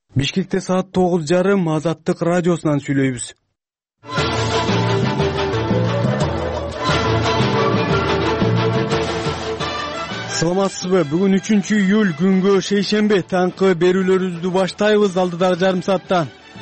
Бишкекте саат 9:30 Азаттык радиосунан сүйлөйбүз. Саламатсызбы? Бүгүн 3-июль күнгө шейшемби. Таңкы берүүлөрүбүздү баштайбыз алдыдагы жарым саатта.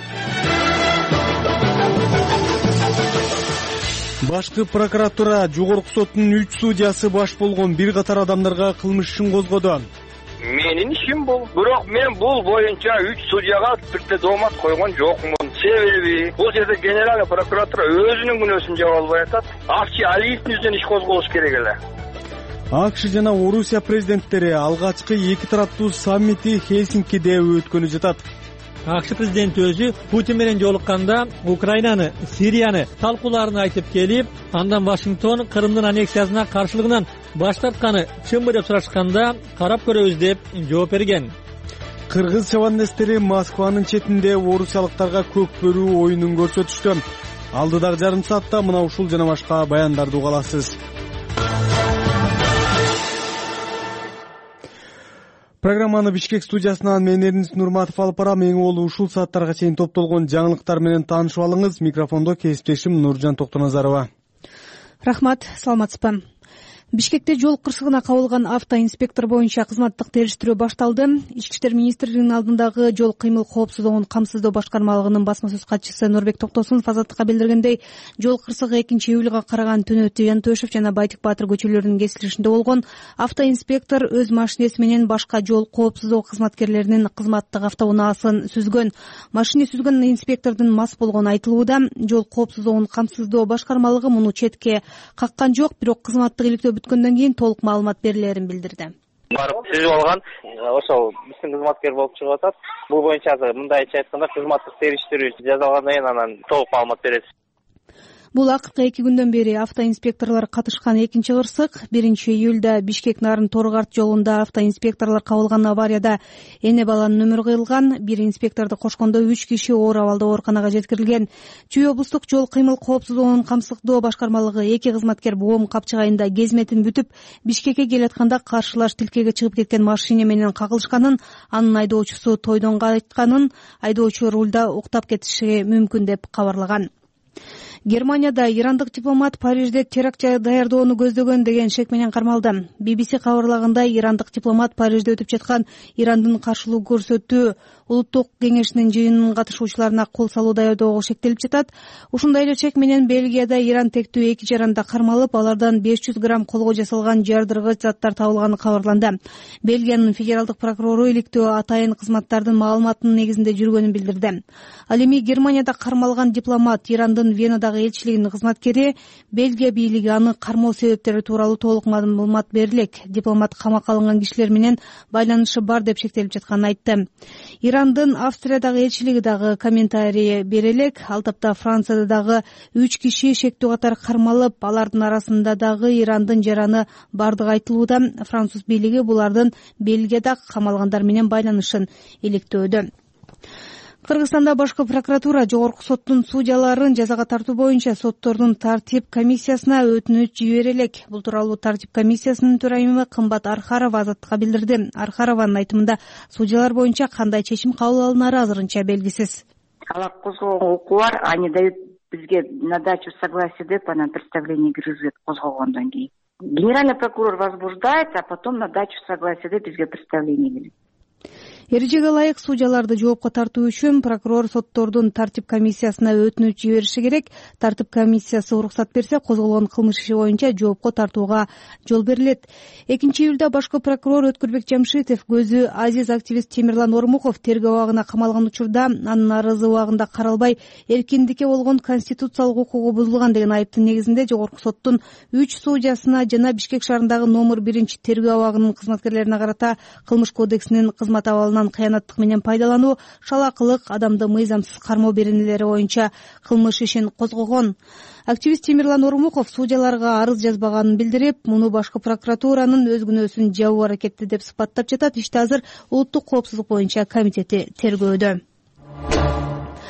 Башкы прокуратура Жогорку соттун 3 судьясы баш болгон бир катар адамдарга кылмыш ишин козгоду. Менин ишим бул. Бирок мен бул боюнча 3 судьяга бирде доомат койгон жокмун. Себеби бул жерде генеральный прокуратура өзүнүн күнөөсүн жаба албай атат. Акчы Алиевдин жүзүнөн иш козголуш керек эле. АКШ жана Орусия президенттери алгачкы эки тараптуу саммити Хельсинкиде өткөнү жатат. АКШ президенти өзү Путин менен жолукканда Украинаны, Сирияны талкууларын айтып келип, андан Вашингтон Крымдын аннексиясына каршылыгынан баш тартканы чынбы деп сурашканда карап көрөбүз деп жооп берген. Кыргыз чабандестери Москванын четинде орусиялыктарга көк бөрүү оюнун көрсөтүштү. Алдыдагы жарым саатта мына ушул жана башка баяндарды уга аласыз. Программаны Бишкек студиясынан мен Эрнис Нурматов алып барам. Эң болу ушул сааттарга чейин топтолгон жаңылыктар менен таанышып алыңыз. Микрофондо кесиптешим Нуржан Токтоназарова. Рахмат, саламатсызбы? Бишкекте жол кырсыгына кабылган автоинспектор боюнча кызматтык териштирүү башталды. Ички иштер министрлигинин алдындагы жол кыймыл коопсуздугун камсыздоо башкармалыгынын басма сөз катчысы Нурбек Токтосунов Азаттыкка билдиргендей, жол кырсыгы 2-июлга караган түнү Тыянтөшев жана Байтик Баатыр көчөлөрүнүн кесилишинде болгон. Автоинспектор өз машинеси менен башка жол коопсуздугу кызматкерлеринин кызматтык автоунаасын сүзгөн. Машина сүзгөн инспектордун мас болгону айтылууда. Жол коопсуздугун камсыздоо башкармалыгы муну четке каккан жок, бирок кызматтык иликтөө бүткөндөн кийин толук маалымат берилерин билдирди. Барып сүзүп алган, ошол биздин кызматкер болуп чыгып атат. Бул боюнча мындайча айтканда кызматтык териштирүү жасалгандан кийин анан толук маалымат беребиз. Бул акыркы 2 күндөн бери автоинспекторлор катышкан экинчи кырсык. 1-июлда Бишкек Нарын Торгарт жолунда автоинспекторлор кабылган аварияда эне баланын өмүрү кыйылган. Бир инспекторду кошкондо 3 киши оор абалда ооруканага жеткирилген. Чүй облустук жол кыймыл коопсуздугунун камсыздоо башкармалыгы 2 кызматкер Боом капчыгайында кезметин бүтүп, Бишкекке келатканда каршылаш тилкеге чыгып кеткен машина менен кагылышканын, анын айдоочусу тойдон кайтканын, айдоочу рулда уктап кетиши мүмкүн деп кабарлаган. Германияда ирандык дипломат Парижде теракт даярдоону көздөгөн деген шек менен кармалды. BBC кабарлагандай, ирандык дипломат Парижде өтүп жаткан Ирандын каршылык көрсөтүү улуттук кеңешинин жыйынынын катышуучуларына кол салуу даярдоого шектелип жатат. Ушундай эле чек менен Бельгияда Иран тектүү 2 жаранда кармалып, алардан 500 грамм колго жасалган жардыргыч заттар табылганы кабарланды. Бельгиянын федералдык прокурору иликтөө атайын кызматтардын маалыматынын негизинде жүргөнүн билдирди. Ал эми Германияда кармалган дипломат Ирандын Венадагы элчилигинин кызматкери, Бельгия бийлиги аны кармоо себептери тууралуу толук маалымат берилек. Дипломат камакка алынган кишилер менен байланышы бар деп шектелип жатканын айтты. Ирандын Австриядагы элчилиги дагы комментарий бере элек. Ал тапта Францияда дагы 3 киши шектүү катар кармалып, алардын арасында дагы Ирандын жараны бардыгы айтылууда. Француз бийлиги булардын Бельгияда камалгандар менен байланышын иликтөөдө. Кыргызстанда башкы прокуратура Жогорку соттун судьяларын жазага тартуу боюнча соттордун тартип комиссиясына өтүнүч жибере элек. Бул тууралуу тартип комиссиясынын төрайымы Кымбат Архарова Азаттыкка билдирди. Архарованын айтымында судьялар боюнча кандай чечим кабыл алынары азырынча белгисиз. Ала козголгон укук бар, они дают бизге на дачу согласия деп анан представление киргизет козголгондон кийин. Генеральный прокурор возбуждает, а потом на дачу согласия деп бизге представление берет. Эрежеге ылайык судьяларды жоопко тартуу үчүн прокурор соттордун тартип комиссиясына өтүнүч жибериши керек. Тартип комиссиясы уруксат берсе, козголгон кылмыш иши боюнча жоопко тартууга жол берилет. 2-июлда башкы прокурор Өткүрбек Жамшитов көзү азиз активист Темирлан Ормуков тергөө абагына камалган учурда анын арызы убагында каралбай, эркиндикке болгон конституциялык укугу бузулган деген айыптын негизинде Жогорку соттун 3 судьясына жана Бишкек шаарындагы номер 1 тергөө абагынын кызматкерлерине карата кылмыш кодексинин кызмат абалынан кыянаттык менен пайдалануу, шалакылык, адамды мыйзамсыз кармоо беренелери боюнча кылмыш ишин козгогон. Активист Темирлан Ормуков судьяларга арыз жазбаганын билдирип, муну башкы прокуратуранын өз күнөөсүн жабуу аракети деп сыпаттап жатат. Ишти азыр улуттук коопсуздук боюнча комитети тергөөдө.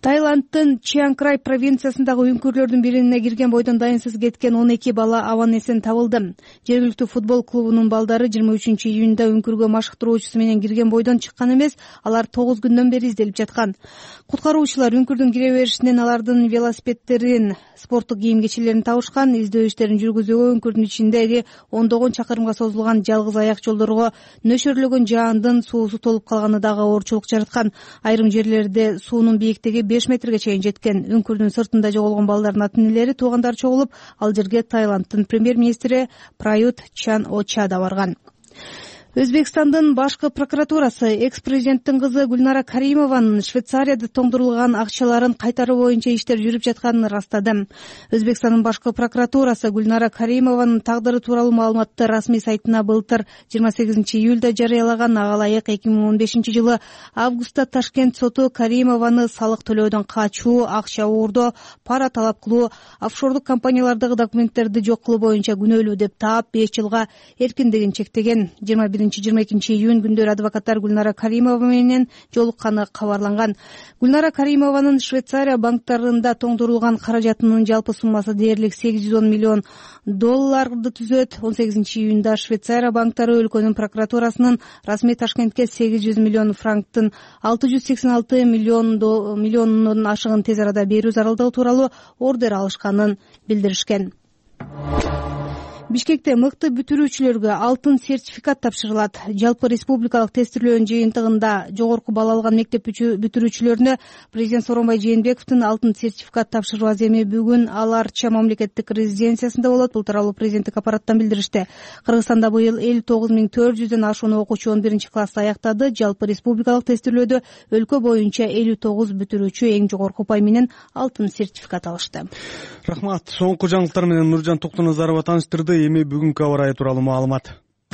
Таиландтын Чианграй провинциясындагы үңкүрлөрдүн бирине кирген бойдон дайынсыз кеткен 12 бала абан эсен табылды. Жергиликтүү футбол клубунун балдары 23-июнда үңкүргө машыктыруучусу менен кирген бойдон чыккан эмес, алар 9 күндөн бери изделип жаткан. Куткаруучулар үңкүрдүн кире беришинен алардын велосипедтерин, спорттук кийим-кечелерин табышкан. Издөө иштерин жүргүзүүгө үңкүрдүн ичиндеги ондогон чакырымга созулган жалгыз аяк жолдорго нөшөрлөгөн жаандын суусу толуп калганы дагы оорчулук жараткан. Айрым жерлерде суунун бийиктиги 5 метрге чейин жеткен. Үңкүрдүн сыртында жоголгон балдардын ата-энелери, туугандары чогулуп, ал жерге Таиландтын премьер-министри Прают Чан-Оча да барган. Өзбекстандын башкы прокуратурасы экс-президенттин кызы Гүлнара Каримованын Швейцарияда тоңдурулган акчаларын кайтаруу боюнча иштер жүрүп жатканын ырастады. Өзбекстандын башкы прокуратурасы Гүлнара Каримованын тагдыры тууралуу маалыматты расмий сайтына былтыр 28-июлда жарыялаган. Ага ылайык 2015-жылы августта Ташкент соту Каримованы салык төлөөдөн качуу, акча уурдоо, пара талап кылуу, офшордук компаниялардагы документтерди жок кылуу боюнча күнөөлүү деп таап 5 жылга эркиндигин чектеген. 21-22 июнь күндөрү адвокаттар Гүлнара Каримова менен жолукканы кабарланган. Гүлнара Каримованын Швейцария банктарында тоңдурулган каражатынын жалпы суммасы дээрлик $810 миллион түзөт. 18 июнда Швейцария банктары өлкөнүн прокуратурасынын расмий Ташкентке 800 миллион франктын 686 миллионунун ашыгын тез арада берүү зарылдыгы тууралуу ордер алышканын билдиришкен. Бишкекте мыкты бүтүрүүчүлөргө алтын сертификат тапшырылат. Жалпы республикалык тестирлөөнүн жыйынтыгында жогорку балл алган мектеп бүтүрүүчүлөрүнө президент Сооронбай Жээнбековдун алтын сертификат тапшыруу аземи бүгүн Ал Арча мамлекеттик резиденциясында болот. Бул тууралуу президенттик аппараттан билдиришти. Кыргызстанда быйыл 59.400дөн ашуун окуучу 11 классты аяктады. Жалпы республикалык тестирлөөдө өлкө боюнча 59 бүтүрүүчү эң жогорку упай менен алтын сертификат алышты. Рахмат. Соңку жаңылыктар менен Нуржан Токтоназарова тааныштырды. Эми бүгүнкү аба ырайы тууралуу маалымат.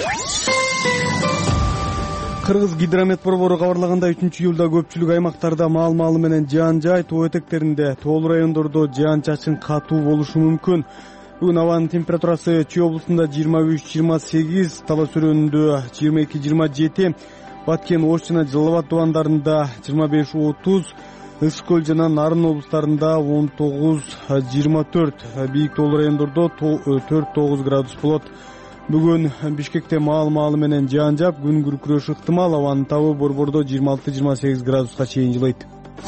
Кыргыз гидромет борбору кабарлагандай 3-июлда көпчүлүк аймактарда маал-маалы менен жаан жай, тоо этектеринде, тоолуу райондордо жаан-чачын катуу болушу мүмкүн. Бүгүн абанын температурасы Чүй облусунда 23-28, Талас Өрөөнүндө 22-27, Баткен, Ош жана Жалал Абад дубандарында 25-30, Ысык көл жана Нарын облустарында 19-24, бийик тоолуу райондордо 4-9 градус болот. Бүгүн Бишкекте маал-маалы менен жаан жаап, күн күркүрөшү ыктымал. Абанын табы борбордо 26-28 градуска чейин жылыйт.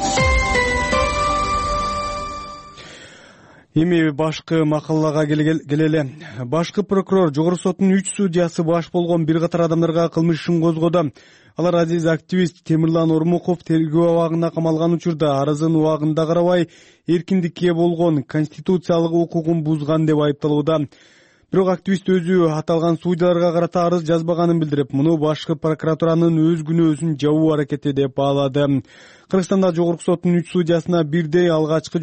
Эми башкы макалага келели. Башкы прокурор Жогорку соттун 3 судьясы баш болгон бир катар адамдарга кылмыш ишин козгоду. Алар азиз активист Темирлан Ормуков тергөө абагына камалган учурда арызын убагында карабай эркиндикке болгон конституциялык укугун бузган деп айыпталууда. Бирок активист өзү аталган судьяларга карата арыз жазбаганын билдирип, муну башкы прокуратуранын өз күнөөсүн жабуу аракети деп баалады. Кыргызстанда Жогорку соттун 3 судьясына бирдей алгачкы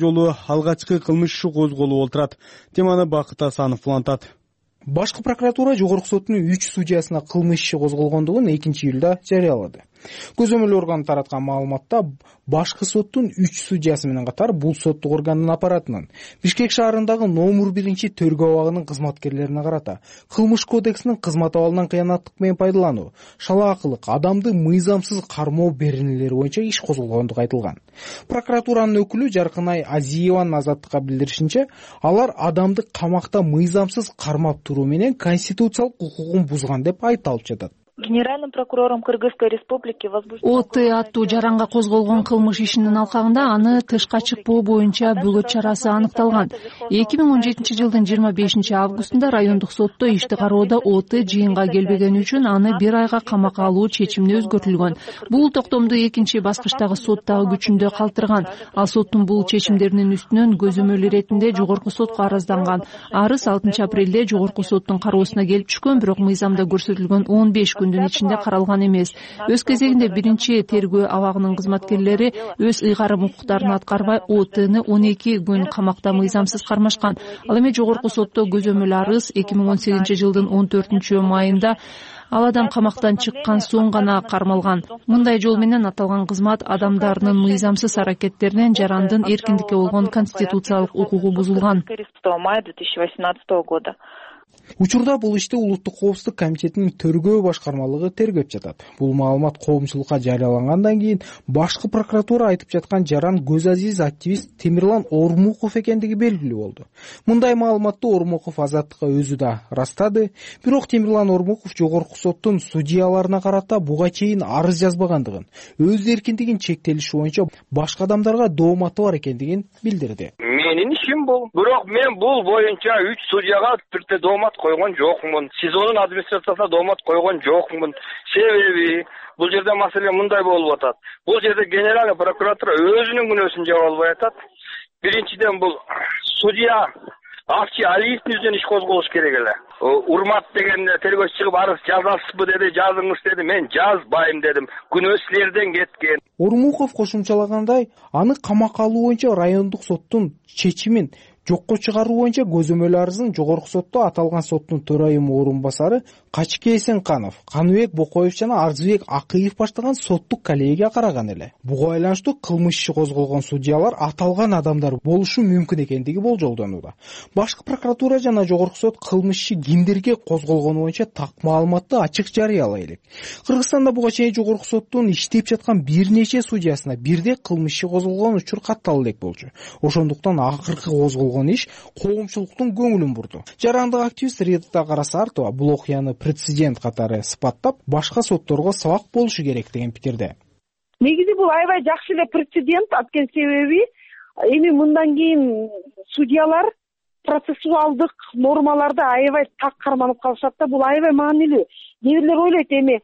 кылмыш иши козголуп отурат. Теманы Бакыт Асанов улантат. Башкы прокуратура Жогорку соттун 3 судьясына кылмыш иши козголгондугун 2-июлда жарыялады. Көзөмөл органы тараткан маалыматта башкы соттун 3 судьясы менен катар бул соттук органдын аппаратынын Бишкек шаарындагы номер 1 тергөө абагынын кызматкерлерине карата Кылмыш кодексинин кызмат абалынан кыянаттык менен пайдалануу, шалаакылык, адамды мыйзамсыз кармоо беренелери боюнча иш козголгондугу айтылган. Прокуратуранын өкүлү Жаркынай Азиеванын Азаттыкка билдиришинче, алар адамды камакта мыйзамсыз кармап туруу менен конституциялык укугун бузган деп айыпталып жатат. Генеральным прокурором Кыргызской республики ОТ аттуу жаранга козголгон кылмыш ишинин алкагында аны тышка чыкпоо боюнча бөгөт чарасы аныкталган. 2017 жылдын 25 августунда райондук сотто ишти кароодо ОТ жыйынга келбегени үчүн аны 1 айга камакка алуу чечимине өзгөртүлгөн. Бул токтомду экинчи баскычтагы сот дагы күчүндө калтырган. Ал соттун бул чечимдеринин үстүнөн көзөмөл иретинде Жогорку сотко арызданган. Арыз 6 апрелде Жогорку соттун кароосуна келип түшкөн, бирок мыйзамда көрсөтүлгөн 15 күндүн ичинде каралган эмес. Өз кезегинде биринчи тергөө абагынын кызматкерлери өз ыйгарым укуктарын аткарбай ОТны 12 күн камакта мыйзамсыз кармашкан. Ал эми Жогорку сотто көзөмөл арыз 2018 жылдын 14 майында ал адам камактан чыккан соң гана кармалган. Мындай жол менен аталган кызмат адамдарынын мыйзамсыз аракеттеринен жарандын эркиндикке болгон конституциялык укугу бузулган. Учурда бул ишти Улуттук коопсуздук комитетинин төргөө башкармалыгы тергеп жатат. Бул маалымат коомчулукка жарыялангандан кийин башкы прокуратура айтып жаткан жаран Көзазиз активист Темирлан Ормуков экендиги белгилүү болду. Мындай маалыматты Ормуков Азаттыкка өзү да растады, бирок Темирлан Ормуков жогорку соттун судьяларына карата буга чейин арыз жазбагандыгын, өз эркиндигин чектелиши боюнча башка адамдарга дооматы бар экендигин билдирди. Менин ишим бул. Бирок мен бул боюнча 3 судьяга бирде доомат койгон жокмун. СИЗОнун администрациясына доомат койгон жокмун. Себеби бул жерде маселе мындай болуп атат. Бул жерде генеральный прокуратура өзүнүн күнөөсүн жаба албай атат. Биринчиден бул судья Акчи Алиевдин жүзүнөн иш козголуш керек эле. Урмат деген тергөөчү чыгып арыз жазасызбы деди, жазыңыз деди. Мен жазбайм дедим. Күнөө силерден кеткен. Ормуков кошумчалагандай, аны камакка алуу боюнча райондук соттун чечимин жокко чыгаруу боюнча көзөмөл арызын жогорку сотто аталган соттун төрайымы орун басары Качке Эсенканов, Каныбек Бокоев жана Арзыбек Акыев баштаган соттук коллегия караган эле. Буга байланыштуу кылмыш иши козголгон судьялар аталган адамдар болушу мүмкүн экендиги болжолдонууда. Башкы прокуратура жана жогорку сот кылмыш иши кимдерге козголгону боюнча так маалыматты ачык жарыялай элек. Кыргызстанда буга чейин жогорку соттун иштеп жаткан бир нече судьясына бирде кылмыш иши козголгон учур каттала элек болчу. Ошондуктан акыркы козголгон иш коомчулуктун көңүлүн бурду. Жарандык активист Рита Карасартова бул окуяны прецедент катары сыпаттап, башка сотторго сабак болушу керек деген пикирде. Негизи бул аябай жакшы эле прецедент, анткени себеби эми мындан кийин судьялар процессуалдык нормаларды аябай так карманып калышат да, бул аябай маанилүү. Кээ бирлер ойлойт эми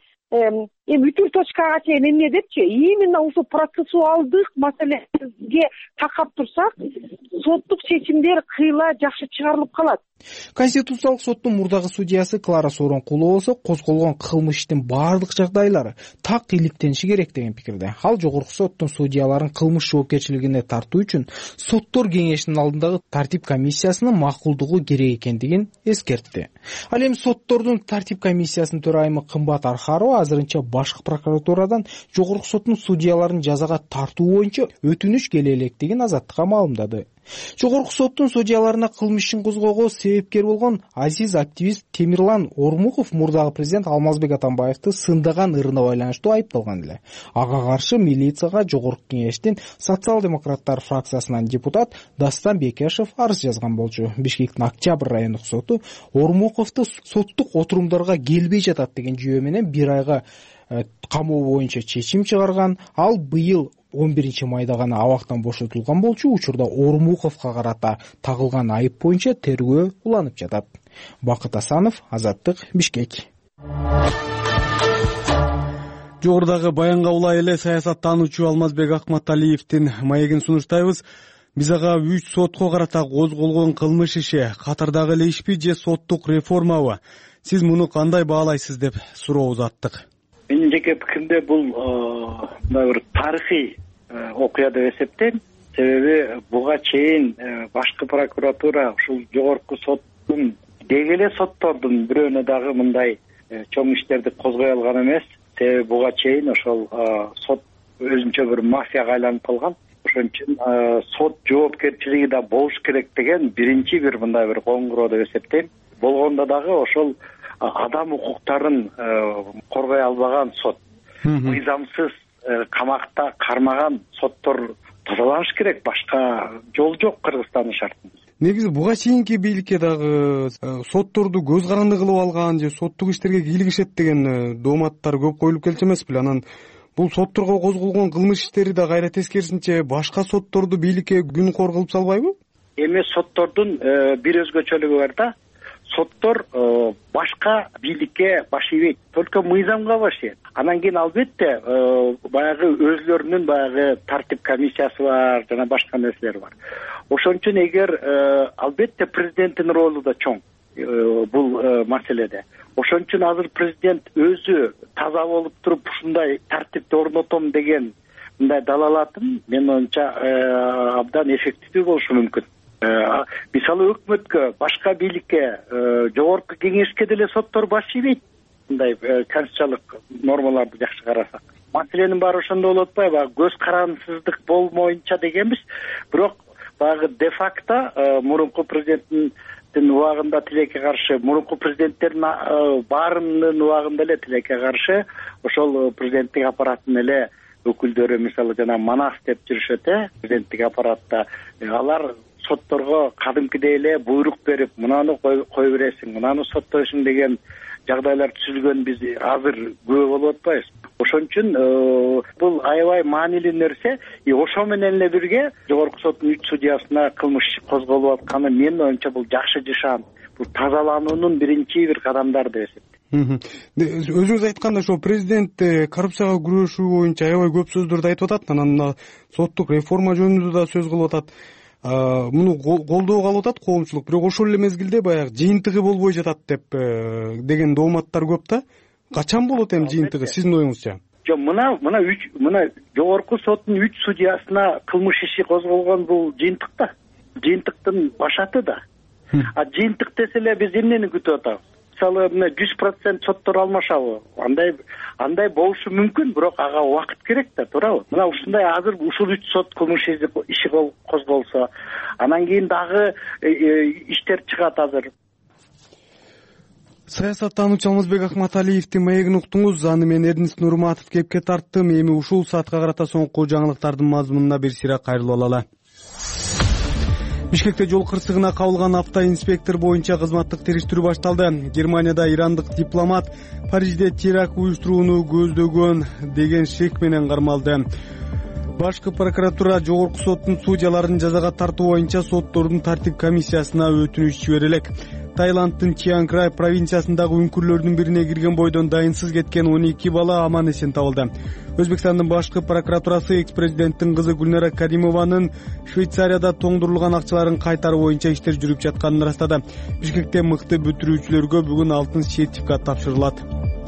бүтүр точкага чейин эмне депчи, именно ушул процессуалдык маселеге такап турсак, соттук чечимдер кыйла жакшы чыгарылып калат. Конституциялык соттун мурдагы судьясы Клара Сооронкулова болсо козголгон кылмыш иштин баардык жагдайлары так иликтениши керек деген пикирде. Ал жогорку соттун судьяларын кылмыш жоопкерчилигине тартуу үчүн соттор кеңешинин алдындагы тартип комиссиясынын макулдугу керек экендигин эскертти. Ал эми соттордун тартип комиссиясынын төрайымы Кымбат Архарова азырынча башкы прокуратурадан жогорку соттун судьяларын жазага тартуу боюнча өтүнүч келе электигин Азаттыкка маалымдады. Жогорку соттун судьяларына кылмыш ишин козгоого себепкер болгон азиз активист Темирлан Ормуков мурдагы президент Алмазбек Атамбаевди сындаган ырына байланыштуу айыпталган эле. Ага каршы милицияга жогорку кеңештин социал-демократтар фракциясынан депутат Дастан Бекешев арыз жазган болчу. Бишкектин Октябрь райондук соту Ормуковду соттук отурумдарга келбей жатат деген жүйө менен 1 айга камоо боюнча чечим чыгарган. Ал быйыл 11 майда гана абактан бошотулган болчу. Учурда Ормуковго карата тагылган айып боюнча тергөө уланып жатат. Бакыт Асанов, Азаттык, Бишкек. Жогорудагы баянга улай эле саясаттануучу Алмазбек Акматалиевдин маегин сунуштайбыз. Биз ага 3 сотко карата козголгон кылмыш иши катардагы эле ишпи же соттук реформабы? Сиз муну кандай баалайсыз деп суроо узаттык. Менин жеке пикиримде бул мындай бир тарыхый окуя деп эсептейм. Себеби буга чейин башкы прокуратура ушул жогорку соттун деги эле соттордун бирөөнө дагы мындай чоң иштерди козгой алган эмес. Себеби буга чейин ошол сот өзүнчө бир мафияга айланып калган. Ошон үчүн сот жоопкерчилиги да болуш керек деген биринчи бир мындай бир коңгуроо деп эсептейм. Болгондо дагы ошол адам укуктарын коргой албаган сот, мыйзамсыз камакта кармаган соттор тазаланыш керек. Башка жол жок Кыргызстандын шартында. Негизи буга чейинки бийликке дагы сотторду көз каранды кылып алган же соттук иштерге кийлигишет деген дооматтар көп коюлуп келчү эмеспи? Анан бул сотторго козголгон кылмыш иштери да кайра тескерисинче башка сотторду бийликке күн кор кылып салбайбы? Эми соттордун бир өзгөчөлүгү бар да. Соттор башка бийликке баш ийбейт, только мыйзамга баш ийет. Анан кийин албетте баягы өзлөрүнүн баягы тартип комиссиясы бар, жана башка нерселер бар. Ошон үчүн эгер албетте президенттин ролу да чоң бул маселеде. Ошон үчүн азыр президент өзү таза болуп туруп ушундай тартипти орнотом деген мындай далалатын менин оюмча абдан эффективдүү болушу мүмкүн. Мисалы өкмөткө, башка бийликке, жогорку кеңешке деле соттор баш ийбейт. Мындай конституциялык нормаларды жакшы карасак. Маселенин баары ошондо болуп атпайбы? Көз карансыздык болмоюнча дегенбиз. Бирок баягы де факто мурунку президенттин президенттин убагында тилекке каршы, мурунку президенттердин баарынын убагында эле тилекке каршы ошол президенттик аппараттын эле өкүлдөрү, мисалы жана манас деп жүрүшөт, президенттик аппаратта алар сотторго кадимкидей эле буйрук берип, мынаны кой бересиң, мынаны соттойсуң деген жагдайлар түзүлгөн биз азыр күбө болуп атпайбыз. Ошон үчүн бул аябай маанилүү нерсе. Ошо менен эле бирге жогорку соттун 3 судьясына кылмыш козголуп атканы менин оюмча бул жакшы жашаан, бул тазалануунун биринчи бир кадамдары деп эсептейм. Өзүңүз айткандай ошо президент коррупцияга күрөшүү боюнча аябай көп сөздөрдү айтып атат, анан соттук реформа жөнүндө да сөз кылып атат. Муну колдоого алып атат коомчулук, бирок ошол эле мезгилде баягы жыйынтыгы болбой жатат деп деген дооматтар көп да. Качан болот эми жыйынтыгы сиздин оюңузча? Жок, мына жогорку соттун 3 судьясына кылмыш иши козголгон бул жыйынтык да. Жыйынтыктын башаты да. Жыйынтык десе эле биз эмнени күтүп атабыз? Мисалы 100% соттор алмашабы? Андай болушу мүмкүн, бирок ага убакыт керек да, туурабы? Мына ушундай азыр ушул 3 сот кылмыш иши козголсо, анан кийин дагы иштер чыгат азыр. Саясаттануучу Алмазбек Акматалиевдин маегин уктуңуз. Аны мен Эрдинис Нурматов кепке тарттым. Эми ушул саатка карата соңку жаңылыктардын мазмунуна бир сыйра кайрылып алалы. Бишкекте жол кырсыгына кабылган автоинспектор боюнча кызматтык териштирүү башталды. Германияда ирандык дипломат Парижде теракт уюштурууну көздөгөн деген шек менен кармалды. Башкы прокуратура жогорку соттун судьяларын жазага тартуу боюнча соттордун тартип комиссиясына өтүнүч жиберелек. Таиланддын Чиан Край провинциясындагы үңкүрлөрдүн бирине кирген бойдон дайынсыз кеткен 12 бала аман эсен табылды. Өзбекстандын башкы прокуратурасы экс-президенттин кызы Гүлнара Каримованын Швейцарияда тоңдурулган акчаларын кайтаруу боюнча иштер жүрүп жатканын ырастады. Бишкекте мыкты бүтүрүүчүлөргө бүгүн алтын сертификат тапшырылат.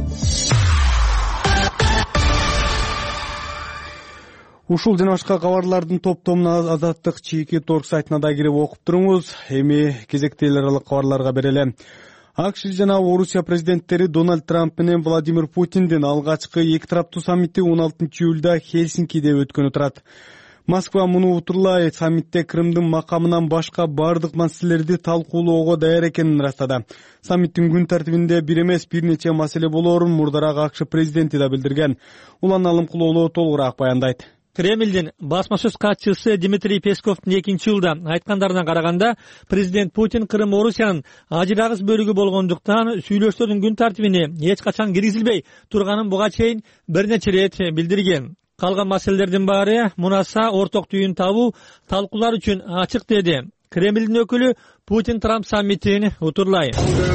Ушул жана башка кабарлардын топтомуна Азаттык чийки торг сайтына да кирип окуп туруңуз. Эми кезекти эл аралык кабарларга берели. АКШ жана Орусия президенттери Дональд Трамп менен Владимир Путиндин алгачкы эки тараптуу саммити 16 июлда Хельсинкиде өткөнү турат. Москва муну утурлай саммитте Крымдын макамынан башка бардык маселелерди талкуулоого даяр экенин ырастады. Саммиттин күн тартибинде бир эмес бир нече маселе болоорун мурдараак АКШ президенти да билдирген. Улан Алымкулоолу толугураак баяндайт. Кремльдин басма сөз катчысы Дмитрий Песковдун 2-жылда айткандарына караганда, президент Путин Крым Орусиянын ажырагыс бөлүгү болгондуктан сүйлөшүүлөрдүн күн тартибине эч качан киргизилбей турганын буга чейин бир нече ирет билдирген. Калган маселелердин баары мунаса орток түйүн табуу талкуулар үчүн ачык деди. Кремльдин өкүлү Путин Трамп саммитин утурлай.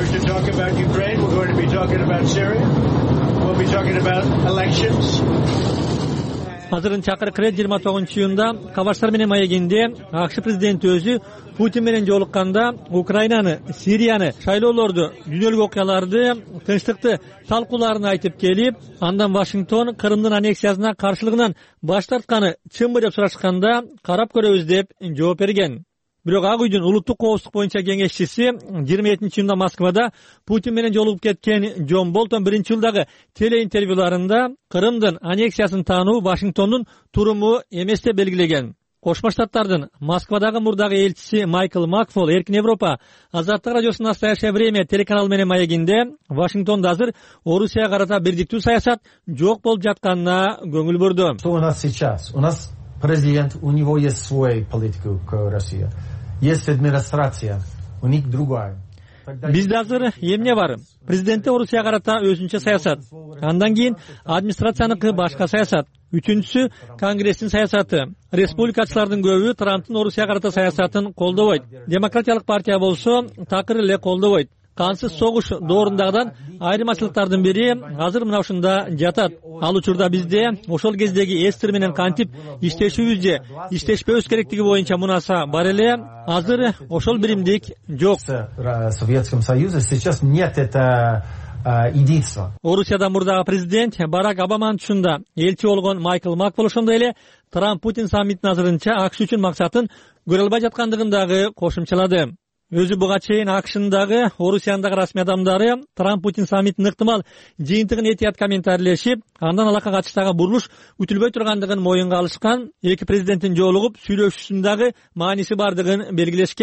Азырын чакыркы 29-июнда Кабаштар менен маегинде АКШ президенти өзү Путин менен жолукканда Украинаны, Сирияны, шайлоолорду, дүйнөлүк окуяларды, тынчтыкты талкууларын айтып келип, андан Вашингтон Крымдын аннексиясына каршылыгынан баш тартканы чынбы деп сурашканда карап көрөбүз деп жооп берген. Бирок Ак үйдүн улуттук коопсуздук боюнча кеңешчиси 27-июнда Москвада Путин менен жолугуп кеткен Джон Болтон 1-жылдагы телеинтервьюларында Крымдын аннексиясын таануу Вашингтондун туруму эмес деп белгилеген. Кошмо Штаттардын Москвадагы мурдагы элчиси Майкл Макфол Эркин Европа Азаттык радиосунун «Настоящее время» телеканалы менен маегинде Вашингтондо азыр Орусияга карата бирдиктүү саясат жок болуп жатканына көңүл бурду. Что у нас сейчас? У нас президент, у него есть свой политика к России. Есть администрация, у них другая. Бизде азыр эмне бар? Президентте Орусияга карата өзүнчө саясат. Андан кийин администрацияныкы башка саясат. Үчүнчүсү Конгресстин саясаты. Республикачылардын көбү Трамптын Орусияга карата саясатын колдобойт. Демократиялык партия болсо такыр эле колдобойт. Кансыз согуш доорундагыдан айырмачылыктардын бири азыр мына ушунда жатат. Ал учурда бизде ошол кездеги эстер менен кантип иштешүүбүз же иштешпөбүз керектиги боюнча мунаса бар эле. Азыр ошол биримдик жок. В Советском Союзе сейчас нет это единства. Орусияда мурдагы президент Барак Обаманын тушунда элчи болгон Майкл Макфол ошондой эле Трамп Путин саммитин азырынча АКШ үчүн максатын көрө албай жаткандыгын дагы кошумчалады. Өзү буга чейин АКШнын дагы Орусиянын дагы расмий адамдары Трамп Путин саммитинин ыктымал жыйынтыгын этият комментарийлешип, андан алакка катыштагы бурулуш күтүлбөй тургандыгын моюнга алышкан, эки президенттин жолугуп сүйлөшүүсүнүн дагы мааниси бардыгын белгилешкен.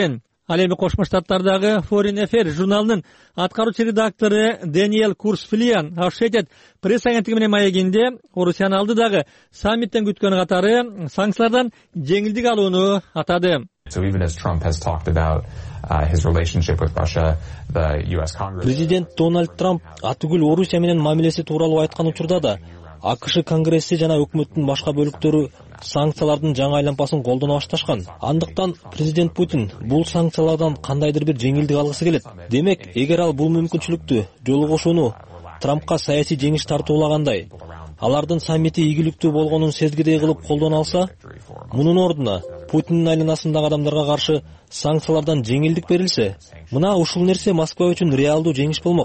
Ал эми Кошмо Штаттардагы Foreign Affairs журналынын аткаруучу редактору Даниэль Курсфлиан Associated пресс агенттиги менен маегинде Орусиянын алдыдагы саммиттен күткөн катары санкциялардан жеңилдик алууну атады. Президент Дональд Трамп атүгүл Орусия менен мамилеси тууралуу айткан учурда да АКШ Конгресси жана өкмөттүн башка бөлүктөрү санкциялардын жаңы айлампасын колдоно башташкан. Андыктан президент Путин бул санкциялардан кандайдыр бир жеңилдик алгысы келет. Демек, эгер ал бул мүмкүнчүлүктү жолу кошууну Трампка саясий жеңиш тартуулагандай, алардын саммити ийгиликтүү болгонун сезгидей кылып колдоно алса, мунун ордуна Путиндин айланасындагы адамдарга каршы санкциялардан жеңилдик берилсе, мына ушул нерсе Москва үчүн реалдуу жеңиш болмок.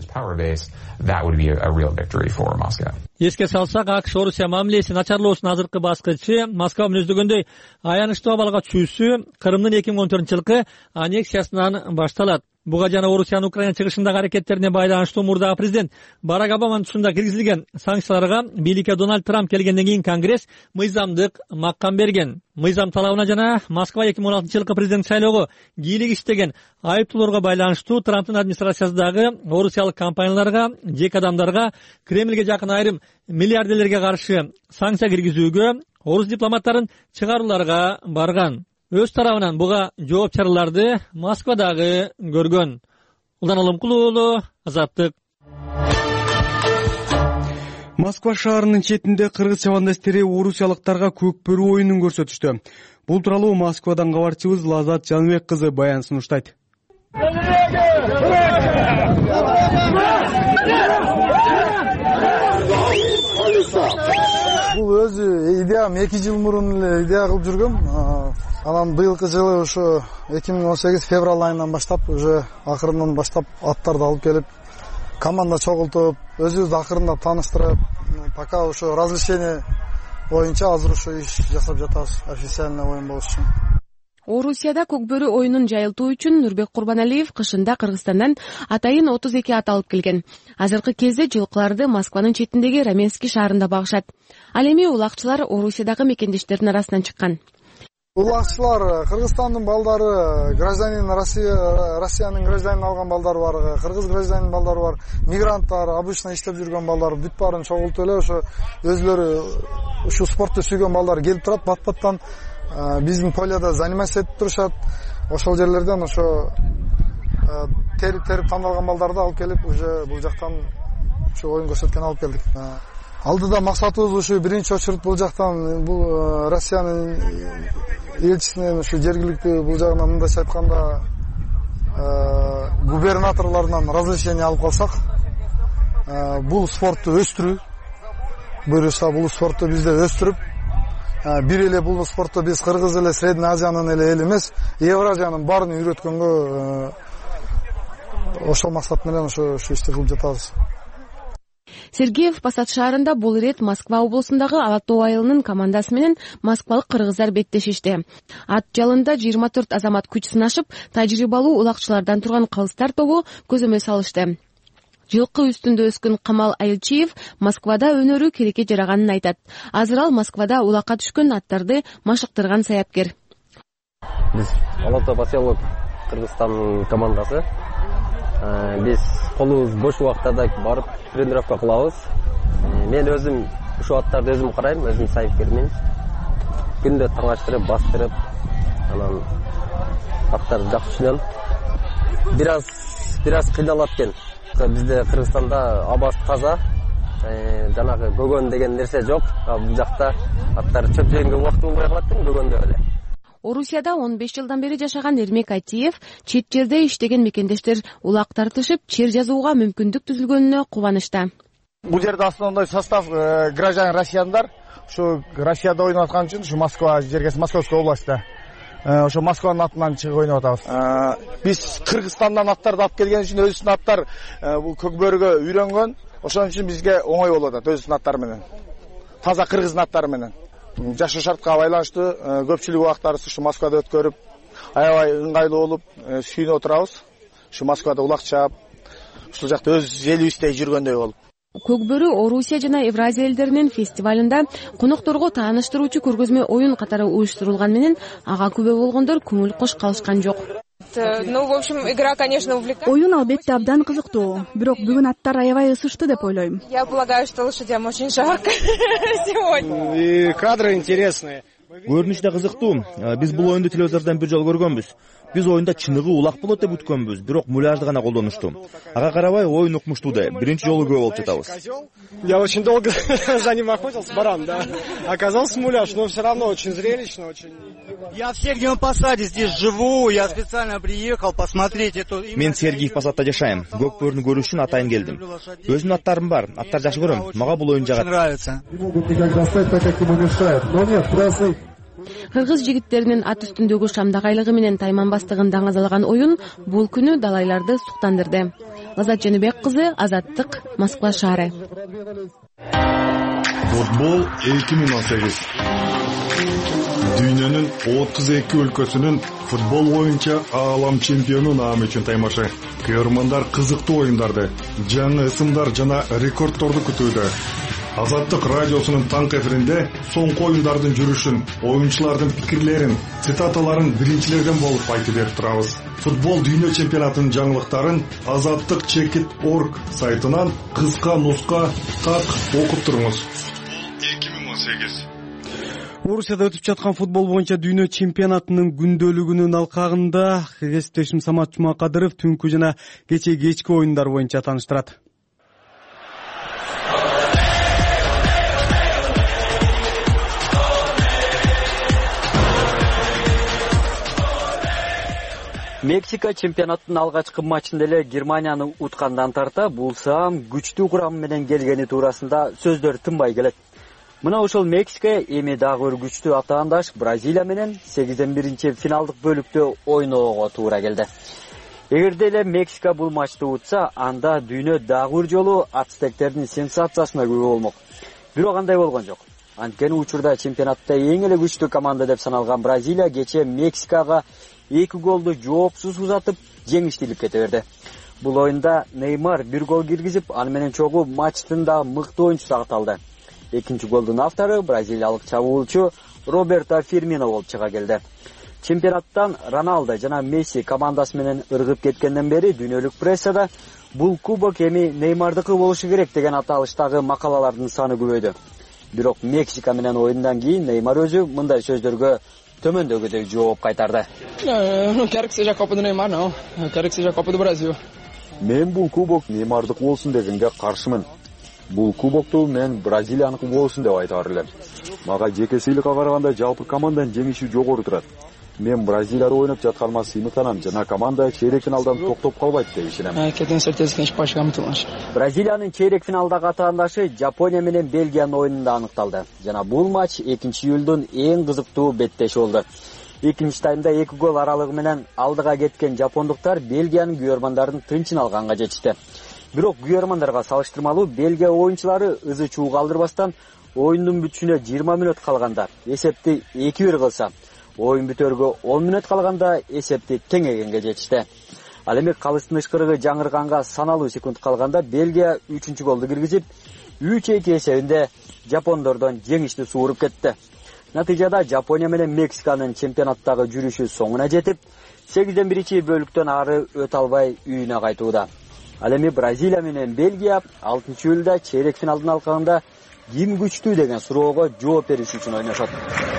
Эске салсак, АКШ Орусия мамилеси начарлоосунун азыркы баскычы Москва мүнөздөгөндөй аянычтуу абалга түшүүсү Крымдын 2014-жылкы аннексиясынан башталат. Буга жана Орусиянын Украина чыгышындагы аракеттерине байланыштуу мурдагы президент Барак Обаманын тушунда киргизилген санкцияларга бийликке Дональд Трамп келгенден кийин Конгресс мыйзамдык маккам берген. Мыйзам талабына жана Москва 2016-жылкы президент шайлоого кийлик иштеген айыптоолорго байланыштуу Трамптын администрациясындагы орусиялык компанияларга, жеке адамдарга, Кремльге жакын айрым миллиардерлерге каршы санкция киргизүүгө, орус дипломаттарын чыгарууларга барган. Өз тарабынан буга жооп чараларды Москвадагы көргөн. Улдан Оломкул уулу, Азаттык. Москва шаарынын четинде кыргыз чабандастери орусиялыктарга көкбөрү оюнун көрсөтүштү. Бул тууралуу Москвадан кабарчыбыз Лазат Жаныбек кызы баян сунуштайт. Бул өзү идеям 2 жыл мурун эле идея кылып жүргөм. Анан быйылкы жылы ошо 2018 февраль айынан баштап уже акырындан баштап аттарды алып келип, команда чогултуп, өзүбүздү акырындап тааныштырып, пока ошо разрешение боюнча азыр ошо иш жасап жатабыз, официальный оюн болуш үчүн. Орусияда көкбөрү оюнун жайылтуу үчүн Нурбек Курбаналиев кышында Кыргызстандан атайын 32 ат алып келген. Азыркы кезде жылкыларды Москванын четиндеги Раменский шаарында багышат. Ал эми улакчылар Орусиядагы мекендештердин арасынан чыккан. Улакчылар Кыргызстандын балдары, гражданин Россиянын гражданин алган балдар бар, кыргыз гражданин балдары бар, мигранттар, обычно иштеп жүргөн балдар бүт баарын чогултуп эле ошо өзлөрү ушул спортту сүйгөн балдар келип турат, бат-баттан биздин поледа заниматься этип турушат. Ошол жерлерден ошо терип тандалган балдарды алып келип, уже бул жактан ушу оюн көрсөткөн алып келдик. Алдыда максатыбыз ушу биринчи очередь бул жактан бул Россиянын элчисинен ушу жергиликтүү бул жагынан мындайча айтканда губернаторлорунан разрешение алып калсак, бул спортту өстүрүү, буюрса бул спортту бизде өстүрүп, бир эле бул спортто биз Кыргыз эле Средний Азиянын эле эл эмес, Евразиянын баарын үйрөткөнгө ошол максат менен ошо ишти кылып жатабыз. Сергеев Посад шаарында бул ирет Москва облусундагы Ала Тоо айылынын командасы менен москвалык кыргыздар беттешишти. Ат жалында 24 азамат күч сынашып, тажрыйбалуу улакчылардан турган калыстар тобу көзөмө салышты. Жылкы үстүндө өскөн Камал Айылчиев Москвада өнөрү керекке жараганын айтат. Азыр ал Москвада улакка түшкөн аттарды машыктырган саяпкер. Биз Ала Тоо поселок Кыргызстан командасы. Биз колубуз бош убактарда барып тренировка кылабыз. Мен өзүм ушул аттарды өзүм карайм, өзүм саяпкермин. Күндө таңаштырып, бастырып, анан аттарды жакшы түшүнөм. Бираз кыйналат экен. Бизде Кыргызстанда абасы таза, жанагы көгөн деген нерсе жок. Бул жакта аттар чөп жегенге убакыт болбой калат экен, көгөндө эле. Орусияда 15 жылдан бери жашаган Эрмек Айтиев чет жерде иштеген мекендештер улак тартышып, чер жазууга мүмкүндүк түзүлгөнүнө кубанычта. Бул жерде основной состав граждан россияндар. Ушу Россияда ойноп аткан үчүн ушу Москва жергеси Московская областта. Ошо Москванын атынан чыгып ойноп атабыз. Биз Кыргызстандан аттарды алып келген үчүн өзүнүн аттар бул көкбөрүгө үйрөнгөн. Ошон үчүн бизге оңой болуп атат өзүнүн аттары менен. Таза кыргыздын аттары менен. Жашоо шартка байланыштуу көпчүлүк убактарыбызды ушу Москвада өткөрүп, аябай ыңгайлуу болуп, сүйүнүп отурабыз. Ушу Москвада улакчап, ушул жакта өз элибиздей жүргөндөй болуп. Көкбөрү Орусия жана Евразия элдеринин фестивалында конокторго тааныштыруучу көргөзмө оюн катары уюштурулган менен ага күбө болгондор көңүл кош калышкан жок. Ну, в общем, игра, конечно, увлекательная. Оюн албетте абдан кызыктуу, бирок бүгүн аттар аябай ысышты деп ойлойм. Я полагаю, что лошадям очень жарко сегодня. И кадры интересные. Көрүнүш да кызыктуу. Биз бул оюнду телевизордон бир жолу көргөнбүз. Биз оюнда чыныгы улак болот деп күткөнбүз, бирок муляжды гана колдонушту. Ага карабай оюн укмуштуу да. Биринчи жолу көрүп болуп жатабыз. Я очень долго за ним охотился, баран, да. Оказался муляж, но все равно очень зрелищно, очень... Я в Сергиевом Посаде здесь живу, я специально приехал посмотреть эту... Мен Сергиев Посадта жашайм. Көк бөрүнү көрүү үчүн атайын келдим. Өзүмдүн аттарым бар. Аттар жакшы көрөм. Мага бул оюн жагат. Нравится. Кыргыз жигиттеринин ат үстүндөгү шамдагайлыгы менен тайманбастыгын даңазалаган оюн бул күнү далайларды суктандырды. Азат Жаныбек кызы, Азаттык, Москва шаары. Футбол 2018. Дүйнөнүн 32 өлкөсүнүн футбол боюнча аалам чемпиону наамы үчүн таймашы. Көрөрмандар кызыктуу оюндарды, жаңы ысымдар жана рекордторду күтүүдө. Азаттык радиосунун таңкы эфиринде соңку оюндардын жүрүшүн, оюнчулардын пикирлерин, цитаталарын биринчилерден болуп айтып берип турабыз. Футбол дүйнө чемпионатынын жаңылыктарын azattik.org сайтынан кыска нуска так окуп туруңуз. 2018. Орусияда өтүп жаткан футбол боюнча дүйнө чемпионатынын күндөлүгүнүн алкагында кесиптешим Самат Жумакадыров түнкү жана кечки оюндар боюнча тааныштырат. Мексика чемпионаттын алгачкы матчында эле Германияны уткандан тарта бул саам күчтүү курамы менен келгени туурасында сөздөр тынбай келет. Мына ошол Мексика эми дагы бир күчтүү атаандаш Бразилия менен 81 финалдык бөлүктө ойноого туура келди. Эгерде эле Мексика бул матчты утса, анда дүйнө дагы бир жолу ацтектердин сенсациясына күбө болмок. Бирок андай болгон жок. Анткени учурда чемпионатта эң эле күчтүү команда деп саналган Бразилия кече Мексикага 2 голду жоопсуз узатып жеңиштелип кете берди. Бул оюнда Неймар 1 гол киргизип, аны менен чогуу матчтын да мыкты оюнчусу аталды. Экинчи голдун автору бразилиялык чабуулчу Роберто Фирмино болуп чыга келди. Чемпионаттан Роналдо жана Месси командасы менен ыргып кеткенден бери дүйнөлүк прессада бул кубок эми Неймардыкы болушу керек деген аталыштагы макалалардын саны көбөйдү. Бирок Мексика менен оюндан кийин Неймар өзү мындай сөздөргө төмөндөгүдөй жооп кайтарды. Мен бул кубок Неймардык болсун дегенге каршымын. Бул кубокту мен Бразилияныкы болсун деп айтаар элем. Мага жеке сыйлыкка караганда жалпы команданын жеңиши жогору турат. Мен Бразилияда ойноп жатканыма сыймыктанам жана команда чейрек финалдан токтоп калбайт деп ишенем. Бразилиянын чейрек финалдагы атаандашы Жапония менен Бельгиянын оюнунда аныкталды. Жана бул матч 2-июлдун эң кызыктуу беттеши болду. Экинчи таймда 2 гол аралыгы менен алдыга кеткен жапондуктар Бельгиянын күйөрмандарын тынчын алганга жетишти. Бирок күйөрмандарга салыштырмалуу Бельгия оюнчулары ызы чуу калдырбастан оюндун бүтүшүнө 20 мүнөт калганда эсепти 2-1 кылса, оюн бүтөргө 10 мүнөт калганда эсепти теңегенге жетишти. Ал эми калыстын ышкырыгы жаңырганга саналуу секунд калганда Бельгия 3-чү голду киргизип 3-2 эсебинде жапондордон жеңишти сууруп кетти. Натыйжада Жапония менен Мексиканын чемпионаттагы жүрүшү соңуна жетип, 81 бөлүктөн ары өтө албай үйүнө кайтууда. Ал эми Бразилия менен Бельгия 6-июлда чейрек финалдын алкагында ким күчтүү деген суроого жооп бериш үчүн ойношот.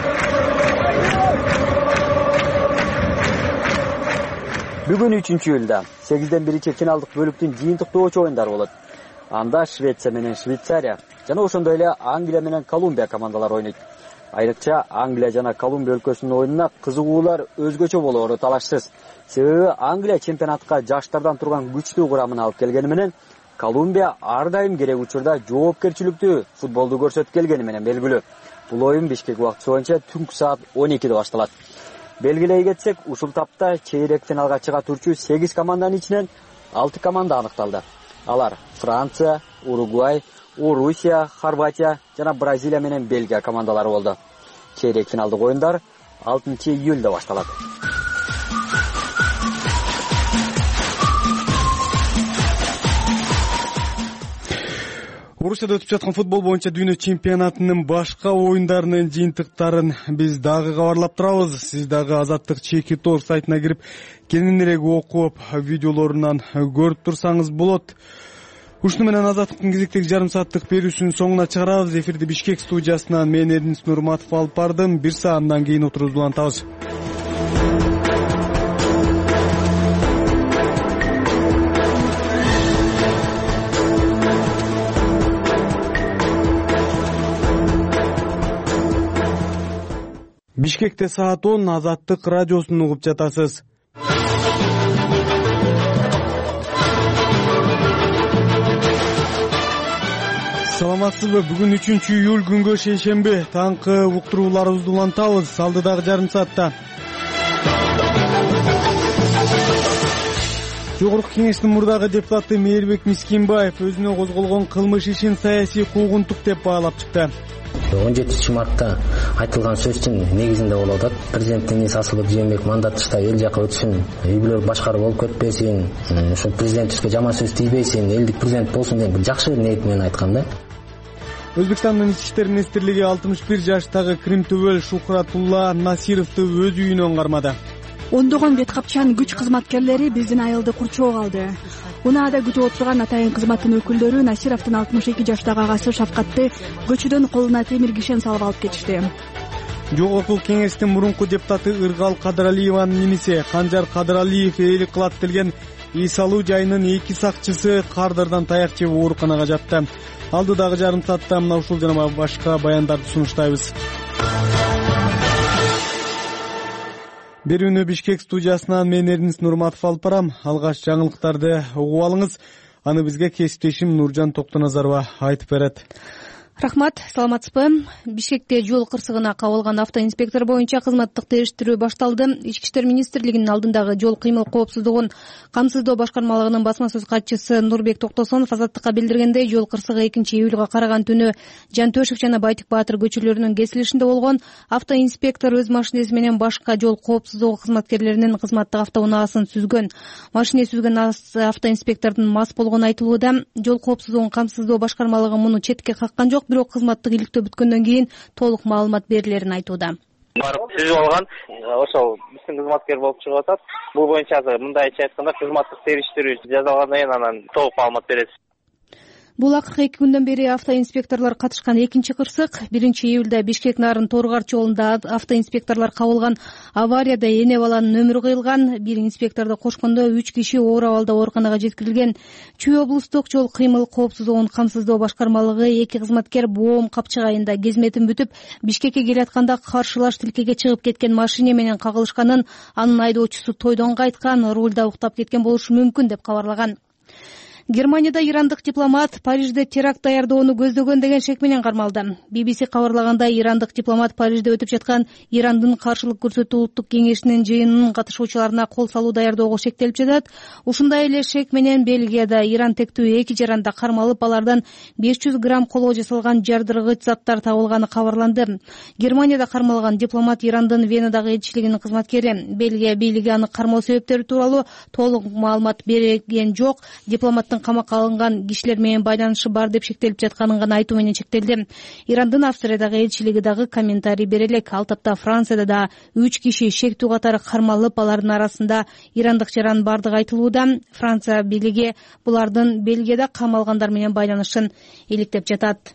Бүгүн 3-июлда 8-1 финалдык бөлүктүн жыйынтыктоочу оюндары болот. Анда Швеция менен Швейцария жана ошондой эле Англия менен Колумбия командалары ойнойт. Айрыкча Англия жана Колумбия өлкөсүнүн оюнуна кызыгуулар өзгөчө болоору талашсыз. Себеби Англия чемпионатка жаштардан турган күчтүү курамын алып келгени менен Колумбия ар дайым керек учурда жоопкерчиликтүү футболду көрсөтүп келгени менен белгилүү. Бул оюн Бишкек убактысы боюнча түнкү саат 12-де башталат. Белгилей кетсек, ушул тапта чейрек финалга чыга турчу 8 команданын ичинен 6 команда аныкталды. Алар Франция, Уругвай, Орусия, Хорватия жана Бразилия менен Бельгия командалары болду. Чейрек финалдык оюндар 6-июлда башталат. Орусияда өтүп жаткан футбол боюнча дүйнө чемпионатынын башка оюндарынын жыйынтыктарын биз дагы кабарлап турабыз. Сиз дагы Азаттык чеки тор сайтына кирип кененирээк окуп видеолорунан көрүп турсаңыз болот. Ушуну менен Азаттыктын кезектеги жарым сааттык берүүсүнүн соңуна чыгарабыз. Эфирди Бишкек студиясынан мен Эрдинис Нурматов алып бардым. Бир саатдан кийин отурубузду улантабыз. Бишкекте саат 10, Азаттык радиосун угуп жатасыз. Саламатсызбы? Бүгүн 3-июль күнгө шейшемби. Таңкы уктурууларыбызды улантабыз. Алдыдагы жарым саатта Жогорку Кеңештин мурдагы депутаты Мээрбек Мискинбаев өзүнө козголгон кылмыш ишин саясий куугунтук деп баалап чыкты. 17 мартта айтылган сөздүн негизинде болуп атат. Президенттин ээси Асылбек Жээнбеков мандаттышта эл жака өтсүн, үй-бүлөлүк башкаруу болуп кетпесин, ошо президенттикке жаман сөз тийбесин, элдик президент болсун деген бир жакшы ниет менен айткан да. Өзбекстандын ички иштер министрлиги 61 жаштагы Крим төбөл Шухратулла Насировду өз үйүнөн кармады. Ондогон беткапчан күч кызматкерлери биздин айылды курчоого алды. Унаада күтүп отурган атайын кызматтын өкүлдөрү Насировдун 62 жаштагы агасы Шафкатты көчөдөн колуна темир кишен салып алып кетишти. Жогорку Кеңештин мурунку депутаты Ыргал Кадыралиеванын немиси Канжар Кадыралиев ээлик кылат делген үй салуу жайынын 2 сакчысы кардырдан таяк жеп ооруканага жатты. Алдыдагы жарым саатта мына ушул жана башка баяндарды сунуштайбыз. Берүүнү Бишкек студиясынан мен Эрдинис Нурматов алып барам. Алгач жаңылыктарды угуп алыңыз. Аны бизге кесиптешим Нуржан Токтоназарова айтып берет. Рахмат, саламатсызбы? Бишкекте жол кырсыгына кабылган автоинспектор боюнча кызматтык териштирүү башталды. Ички иштер министрлигинин алдындагы жол кыймыл коопсуздугун камсыздоо башкармалыгынын басма сөз катчысы Нурбек Токтосонов Азаттыкка билдиргендей, жол кырсыгы 2-июлга караган түнү Жантөшев жана Байтик Баатыр көчөлөрүнүн кесилишинде болгон. Автоинспектор өз машинеси менен башка жол коопсуздугу кызматкерлеринин кызматтык автоунаасын сүзгөн. Машине сүзгөн автоинспектордун мас болгону айтылууда. Жол коопсуздугун камсыздоо башкармалыгы муну четке каккан жок, бирок кызматтык иликтөө бүткөндөн кийин толук маалымат берилерин айтууда. Барып сүзүп алган, ошол биздин кызматкер болуп чыгып атат. Бул боюнча мындайча айтканда кызматтык териштирүү жасалгандан кийин анан толук маалымат беребиз. Бул акыркы 2 күндөн бери автоинспекторлор катышкан 2-чи кырсык. 1-июлда Бишкек Нарын Торгарт жолунда автоинспекторлор кабылган аварияда эне баланын өмүрү кыйылган. Бир инспекторду кошкондо 3 киши оор абалда ооруканага жеткирилген. Чүй облустук жол кыймыл коопсуздугун камсыздоо башкармалыгы 2 кызматкер Боом Капчык айында кезметин бүтүп, Бишкекке келатканда каршылаш тилкеге чыгып кеткен машине менен кагылышканын, анын айдоочусу тойдон кайткан, рулда уктап кеткен болушу мүмкүн деп кабарлаган. Германияда ирандык дипломат Парижде теракт даярдоону көздөгөн деген шек менен кармалды. BBC кабарлагандай, ирандык дипломат Парижде өтүп жаткан Ирандын каршылык көрсөтүү улуттук кеңешинин жыйынынын катышуучуларына кол салуу даярдоого шектелип жатат. Ушундай эле шек менен Бельгияда Иран тектүү 2 жаранда кармалып, алардан 500 грамм колго жасалган жардыргыч заттар табылганы кабарланды. Германияда кармалган дипломат Ирандын Венадагы элчилигинин кызматкери. Бельгия бийлиги аны кармоо себептери тууралуу толук маалымат берген жок. Дипломаттын камакка алынган кишилер менен байланышы бар деп шектелип жатканын гана айтуу менен чектелди. Ирандын Австриядагы элчилиги дагы комментарий бере элек. Ал тапта Францияда да 3 киши шектүү катары кармалып, алардын арасында ирандык жаран бардыгы айтылууда. Франция бийлиги булардын Бельгияда камалгандар менен байланышын иликтеп жатат.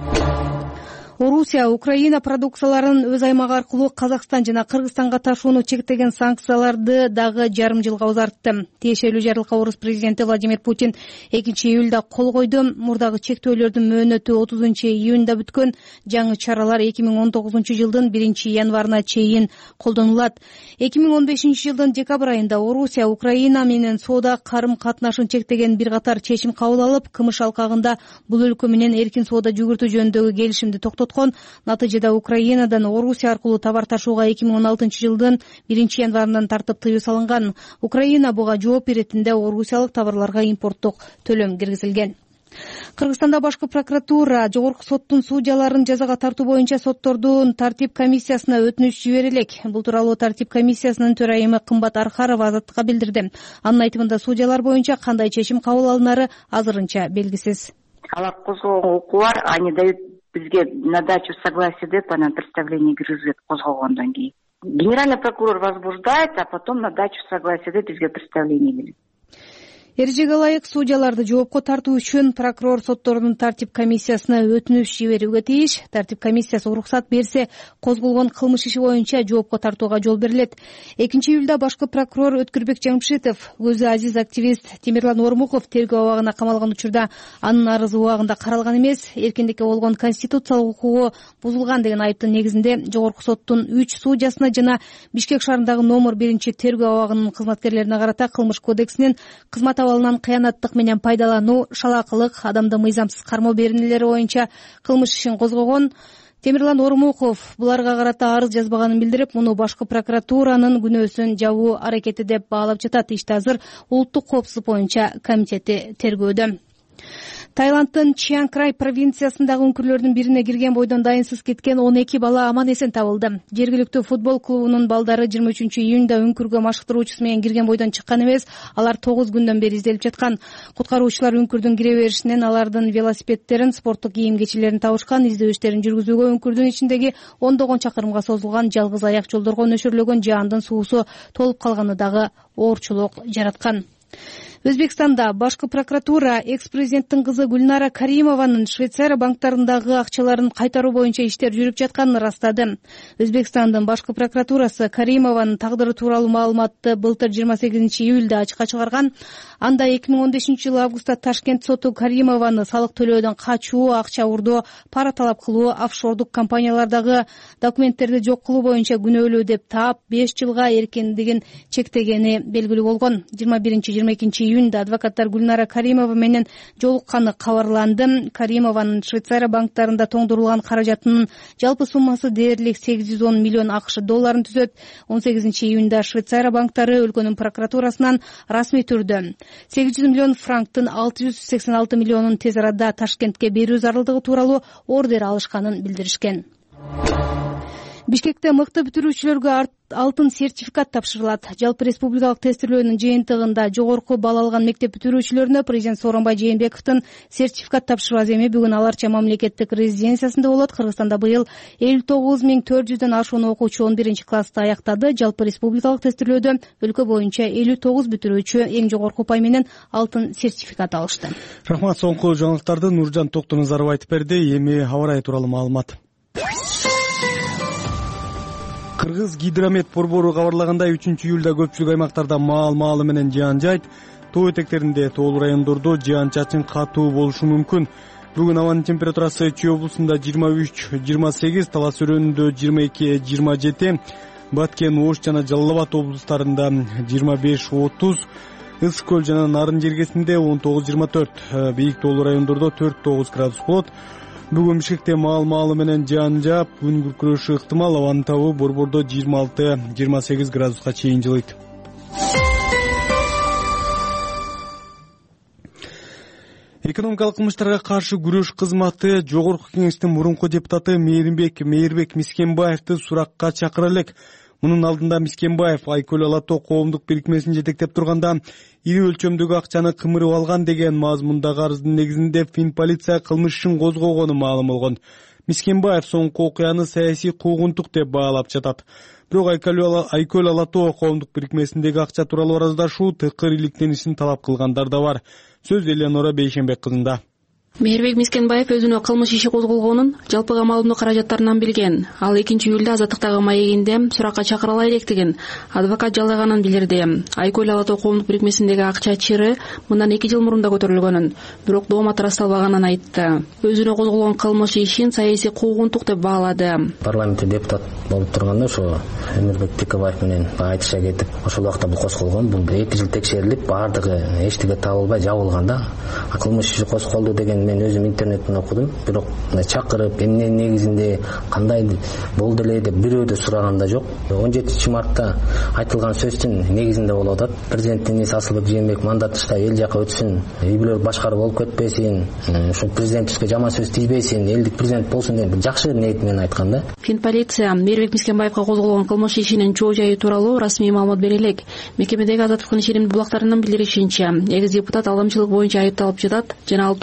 Орусия Украина продукцияларын өз аймагы аркылуу Казакстан жана Кыргызстанга ташууну чектеген санкцияларды дагы жарым жылга узартты. Тиешелүү жарлыкка орус президенти Владимир Путин 2-июлда кол койду. Мурдагы чектөөлөрдүн мөөнөтү 30-июнда бүткөн. Жаңы чаралар 2019-жылдын 1-январына чейин колдонулат. 2015-жылдын декабрь айында Орусия Украина менен соода карым-катнашын чектеген бир катар чечим кабыл алып, кымыш алкагында бул өлкө менен эркин соода жүгүртүү жөнүндөгү келишимди токтоткон. Натыйжада Украинадан Орусия аркылуу товар ташууга 2016-жылдын 1-январынан тартып тыюу салынган. Украина буга жооп иретинде орусиялык товарларга импорттук төлөм киргизилген. Кыргызстанда башкы прокуратура жогорку соттун судьяларын жазага тартуу боюнча соттордун тартип комиссиясына өтүнүч жибере элек. Бул тууралуу тартип комиссиясынын төрайымы Кымбат Архарова Азаттыкка билдирди. Анын айтымында судьялар боюнча кандай чечим кабыл алынары азырынча белгисиз. алар козгогон укугу бар, они дают бизге на дачу согласие деп анан представление киргизет козгогондон кийин. Генеральный прокурор возбуждает, а потом на дачу согласие деп бизге представление келет. Эрежеге ылайык судьяларды жоопко тартуу үчүн прокурор соттордун тартип комиссиясына өтүнүч жиберүүгө тийиш. Тартип комиссиясы уруксат берсе, козголгон кылмыш иши боюнча жоопко тартууга жол берилет. 2-июлда башкы прокурор Өткүрбек Жамшитов, көзү азиз активист Темирлан Ормуков тергөө абагына камалган учурда анын арызы убагында каралган эмес, эркиндикке болгон конституциялык укугу бузулган деген айыптын негизинде жогорку соттун 3 судьясына жана Бишкек шаарындагы номер 1 тергөө абагынын кызматкерлерине карата кылмыш кодексинин кызмат абалынан кыянаттык менен пайдалануу, шалаакылык, адамды мыйзамсыз кармоо беренелери боюнча кылмыш ишин козгогон. Темирлан Ормуков буларга карата арыз жазбаганын билдирип, муну башкы прокуратуранын күнөөсүн жабуу аракети деп баалап жатат. Иште азыр улуттук коопсуздук боюнча комитети тергөөдө. Таиланддын Чиан Край провинциясындагы үңкүрлөрдүн бирине кирген бойдон дайынсыз кеткен 12 бала аман эсен табылды. Жергиликтүү футбол клубунун балдары 23-июнда үңкүргө машыктыруучусу менен кирген бойдон чыккан эмес, алар 9 күндөн бери изделип жаткан. Куткаруучулар үңкүрдүн кире беришинен алардын велосипедтерин, спорттук кийим-кечилерин табышкан. Издөө иштерин жүргүзүүгө үңкүрдүн ичиндеги 10 чакырымга созулган жалгыз аяк жолдорго нөшөрлөгөн жаандын суусу толуп калганы дагы оорчулук жараткан. Өзбекстанда башкы прокуратура экс-президенттин кызы Гүлнара Каримованын Швейцария банктарындагы акчаларын кайтаруу боюнча иштер жүрүп жатканын ырастады. Өзбекстандын башкы прокуратурасы Каримованын тагдыры тууралуу маалыматты былтыр 28-июлда ачыкка чыгарган. Анда 2015-жылы августта Ташкент соту Каримованы салык төлөөдөн качуу, акча урдоо, пара талап кылуу, офшордук компаниялардагы документтерди жок кылуу боюнча күнөөлүү деп таап 5 жылга эркиндигин чектегени белгилүү болгон. 21-22 июнда адвокаттар Гүлнара Каримова менен жолукканы кабарланды. Каримованын Швейцария банктарында тоңдурулган каражатынын жалпы суммасы дээрлик 810 миллион АКШ долларын түзөт. 18-июнда Швейцария банктары өлкөнүн прокуратурасынан расмий түрдө 800 миллион франктын 686 миллионун тез арада Ташкентке берүү зарылдыгы тууралуу ордер алышканын билдиришкен. Бишкекте мыкты бүтүрүүчүлөргө алтын сертификат тапшырылат. Жалпы республикалык тестирлөөнүн жыйынтыгында жогорку балл алган мектеп бүтүрүүчүлөрүнө президент Сооронбай Жээнбековдун сертификат тапшыруу аземи бүгүн Аларча мамлекеттик резиденциясында болот. Кыргызстанда быйыл 59.400дөн ашуун окуучу 11-классты аяктады. Жалпы республикалык тестирлөөдө өлкө боюнча 59 бүтүрүүчү эң жогорку упай менен алтын сертификат алышты. Рахмат, соңку жаңылыктарды Нуржан Токтоназаров айтып берди. Эми аба ырайы тууралуу маалымат. Кыргыз гидромет борбору кабарлагандай 3-июлда көпчүлүк аймактарда маал-маалы менен жаан жайт, тоо этектеринде, тоолуу райондордо жаан-чачын катуу болушу мүмкүн. Бүгүн абанын температурасы Чүй облусунда 23-28, Талас өрөөнүндө 22-27, Баткен, Ош жана Жалал Абад облустарында 25-30, Ысык көл жана Нарын жергесинде 19-24, бийик тоолуу райондордо 4-9 градус болот. Бүгүн Бишкекте маал-маалы менен жаан жаап, күн күркүрөшү ыктымал, абанын табы борбордо 26-28 градуска чейин жылыйт. Экономикалык кылмыштарга каршы күрөш кызматы Жогорку Кеңештин мурунку депутаты Мээрбек Мискенбаевди суракка чакыра элек. Мунун алдында Мискенбаев Айкөл Алатоо коомдук бирикмесин жетектеп турганда ири өлчөмдөгү акчаны кымырып алган деген мазмундагы арыздын негизинде Финполиция кылмыш ишин козгогону маалым болгон. Мискенбаев соңку окуяны саясий куугунтук деп баалап жатат. Бирок Айкөл Алатоо коомдук бирикмесиндеги акча тууралуу араздашуу тыкыр иликтенишин талап кылгандар да бар. Сөз Элеонора Бейшенбек кызында. Мээрбек Мискенбаев өзүнө кылмыш иши козголгонун жалпыга маалымдоо каражаттарынан билген. Ал 2-июлда азаттыктагы маегинде суракка чакырыла электигин адвокат жалгаганын билдирди. Айкөл Алатоо коомдук бирикмесиндеги акча чыры мындан 2 жыл мурун да көтөрүлгөнүн, бирок доомат ырасталбаганын айтты. Өзүнө козголгон кылмыш ишин саясий куугунтук деп баалады. Парламентте депутат болуп турганда ошо Эмирбек Текебаев менен айтыша кетип, ошол убакта бул козголгон. Бул 2 жыл текшерилип, баардыгы эчтеке табылбай жабылган да. Кылмыш иши козголду деген мен өзүм интернеттен окудум, бирок чакырып эмне негизинде кандай болду эле деп бирөө да сураган да жок. 17 мартта айтылган сөздүн негизинде болуп атат. Президенттин ээси Асылбек Жээнбеков мандатышта эл жака өтсүн, үй бүлө башкарып болуп кетпесин, ошо президентибизге жаман сөз тийбесин, элдик президент болсун деп жакшы ниет менен айткан да. Финполиция Мээрбек Мискенбаевга козголгон кылмыш ишинин чоо жайы тууралуу расмий маалымат бере элек. Мекемедеги азаттыктын ишеним булактарынын билдиришинче, экс депутат алдамчылык боюнча айыпталып жатат жана ал тууралуу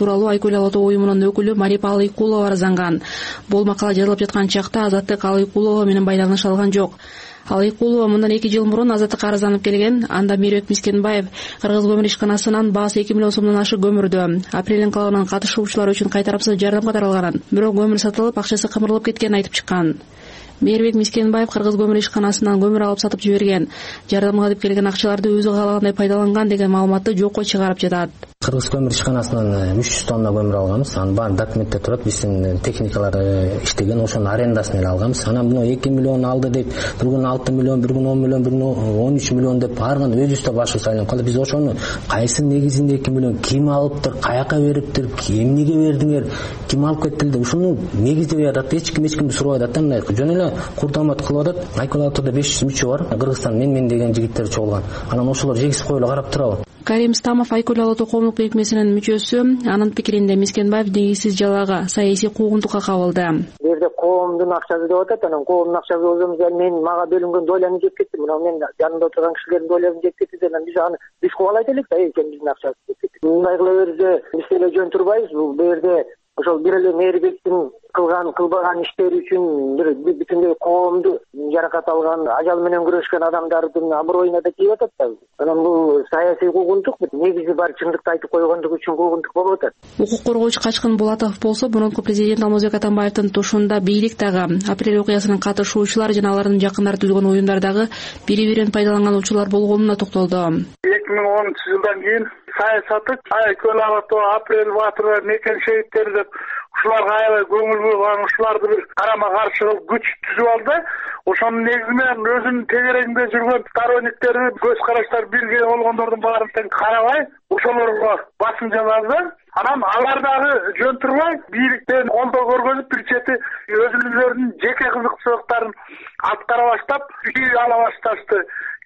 Айкөл Ала Тоо уюмунун өкүлү Марипа Алыкулова арызанган. Бул макала жазылып жаткан чакта Азаттык Алыкулова менен байланыш алган жок. Алыкулова мындан 2 жыл мурун Азаттыкка арызданып келген. Анда Мейирбек Мискенбаев Кыргыз көмүр ишканасынан баасы 2 миллион сомдон ашык көмүрдү апрель инкылабынан катышуучулар үчүн кайтарымсыз жардамга таралганын, бирок көмүр сатылып, акчасы кымырылып кеткенин айтып чыккан. Мейирбек Мискенбаев Кыргыз көмүр ишканасынан көмүр алып сатып жиберген, жардамга деп келген акчаларды өзү каалагандай пайдаланган деген маалыматты жокко чыгарып жатат. Кыргыз көмүр ишканасынан 300 тонна көмүр алганбыз. Анын баары документте турат. Биздин техникалар иштеген, ошонун арендасын эле алганбыз. Анан буну 2 миллион алды деп, бир күн 6 миллион, бир күн 10 миллион, бир күн 13 миллион деп ар кандай өзүбүз да башыбыз айланып калды. Биз ошону кайсы негизинде 2 миллион ким алыптыр, каяка бериптир, эмнеге бердиңер, ким алып кетти деп ушуну негиздебей атат. Эч кимди сурабай атат да, мындай жөн эле курдамат кылып атат. Айкөл Ала Тоодо 500 мүчө бар. Кыргызстан мен деген жигиттер чогулган. Анан ошолор жегиз коюла карап турабы. Карим Стамов Айкөл Ала Тоо коомдук мекемесинин мүчөсү. Анын пикиринде Мискенбаев негизсиз жалага, саясий куугунтукка кабылды. Бу жерде коомдун акчасы деп атат, анан коомдун акчасы болсо мен мага бөлүнгөн доланы жеп кетти. Мына мен жанымда отурган кишилердин доларын жеп кетти деп анан биз кубалайт элек да, экен биздин акчабыз жеп кетти. Мындай кыла берсе биз деле жөн турбайбыз. Бул жерде ошол бир эле Мейирбектин кылбаган иштери үчүн бир бүтүндөй коомду жаракат алган, ажал менен күрөшкөн адамдардын аброюна да тийип атат да. Анан бул саясий куугунтук, негизи бар чындыкты айтып койгондук үчүн куугунтук болуп атат. Укук коргоочу Качкын Булатов болсо, мурунку президент Алмазбек Атамбаевдин тушунда бийлик дагы апрель окуясынын катышуучулар жана алардын жакындары түзгөн оюндардагы бири-бирин пайдаланган учурлар болгонуна токтолду. 2010-жылдан кийин саясаты Айкөл Ала Тоо, апрель батыры, мекен шейиттери деп ушуларга аябай көңүл бурган, ушуларды бир карама каршы кылып күч түзүп алды. Ошонун негизи менен өзүнүн тегерегинде жүргөн сторонниктери, көз караштары бирге болгондордун баарын тең карабай, ошолорго басым жасады. Анан алар дагы жөн турбай, бийликтен колдоо көргөзүп, бир чети өзүлөрүнүн жеке кызыкчылыктарын аткара баштап, үй ала башташты.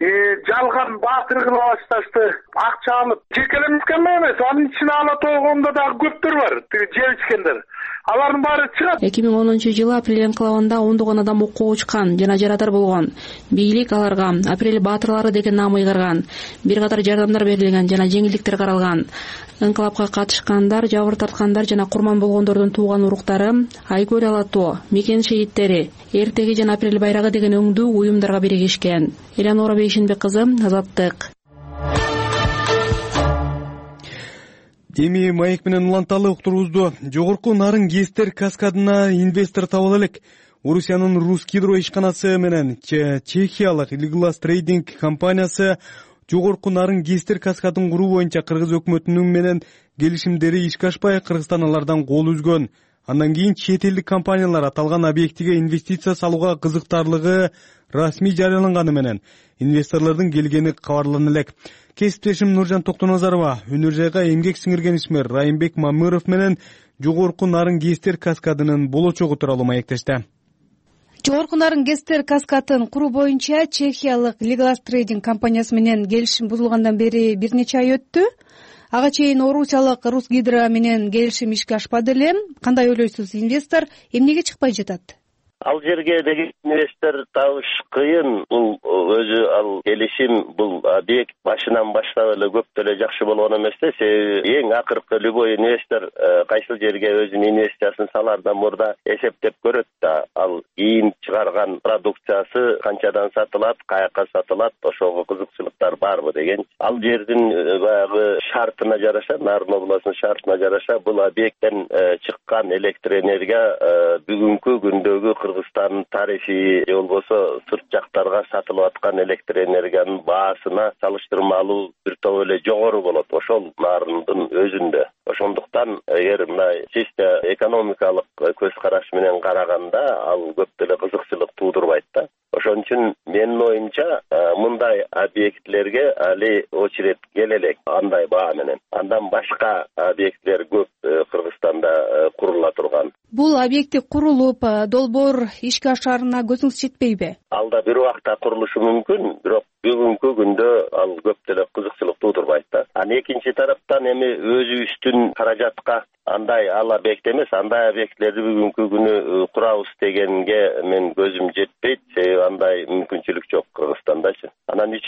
Жалган баатыр кыла башташты, акча алып. Жекелемескен эмес, анын ичине Ала Тоо коомунда дагы көптөр бар, жеп ичкендер. Алардын баары чыгат. 2010-жылы апрель инкылабында ондогон адам окко учкан жана жарадар болгон. Бийлик аларга апрель баатырлары деген наам ыйгарган. Бир катар жардамдар берилген жана жеңилдиктер каралган. Инкылапка катышкандар, жабыр тарткандар жана курман болгондордун тууган уруктары, Айкөл Ала Тоо, мекен шейиттери, эртеги жана апрель байрагы деген өңдүү уюмдарга биригишкен. Элеонора Бейшенбек кызы, Азаттык. Эми маек менен уланталы уктуруубузду жогорку нарын ГЭСтер каскадына инвестор табыла элек. Орусиянын Русгидро ишканасы менен чехиялык Liglas Trading компаниясы жогорку нарын ГЭСтер каскадын куруу боюнча кыргыз өкмөтүнүн менен келишимдери ишке ашпай, Кыргызстан алардан кол үзгөн. Андан кийин чет элдик компаниялар аталган объектиге инвестиция салууга кызыктарлыгы расмий жарыяланганы менен инвесторлордун келгени кабарлана элек. Кесиптешим Нуржан Токтоназарова өнөр жайга эмгек сиңирген ишмер Райымбек Мамыров менен жогорку нарын ГЭСтер каскадынын болочогу тууралуу маектешти. Жогорку нарын ГЭСтер каскадын куруу боюнча чехиялык Liglas Trading компаниясы менен келишим бузулгандан бери бир нече ай өттү. Ага чейин орусиялык Русгидро менен келишим ишке ашпады эле. Кандай ойлойсуз, инвестор эмнеге чыкпай жатат? Ал жерге деген инвестор табыш кыйын. Бул өзү ал келишим, бул объект башынан баштап эле көп деле жакшы болгон эмес да. Себеби эң акыркы любой инвестор кайсыл жерге өзүнүн инвестициясын салардан мурда эсептеп көрөт да. Ал кийин чыгарган продукциясы канчадан сатылат, каяка сатылат, ошого кызыкчылыктар барбы деген. Ал жердин баягы шартына жараша, Нарын областынын шартына жараша бул объекттен чыккан электр энергия бүгүнкү күндөгү Кыргызстандын тарихи же болбосо сырт жактарга сатылып аткан электр энергиянын баасына салыштырмалуу бир топ эле жогору болот, ошол нарындын өзүндө. Ошондуктан эгер мындай чисто экономикалык көз караш менен караганда ал көп деле кызыкчылык туудурбайт да. Ошон үчүн менин оюмча мындай объектлерге али очередь келе элек андай баа менен. Андан башка объекттер көп Кыргызстанда курула турган. Бул объекти курулуп, долбоор ишке ашарына көзүңүз жетпейби? Алда бир убакта курулушу мүмкүн, бирок бүгүнкү күндө ал көп деле кызыкчылык туудурбайт да. Анан экинчи тараптан эми өзүбүздүн каражатка андай ал объект эмес, андай объекттерди бүгүнкү күнү курабыз дегенге мен көзүм жетпейт. Себеби андай мүмкүнчүлүк жок Кыргызстандачы. Анан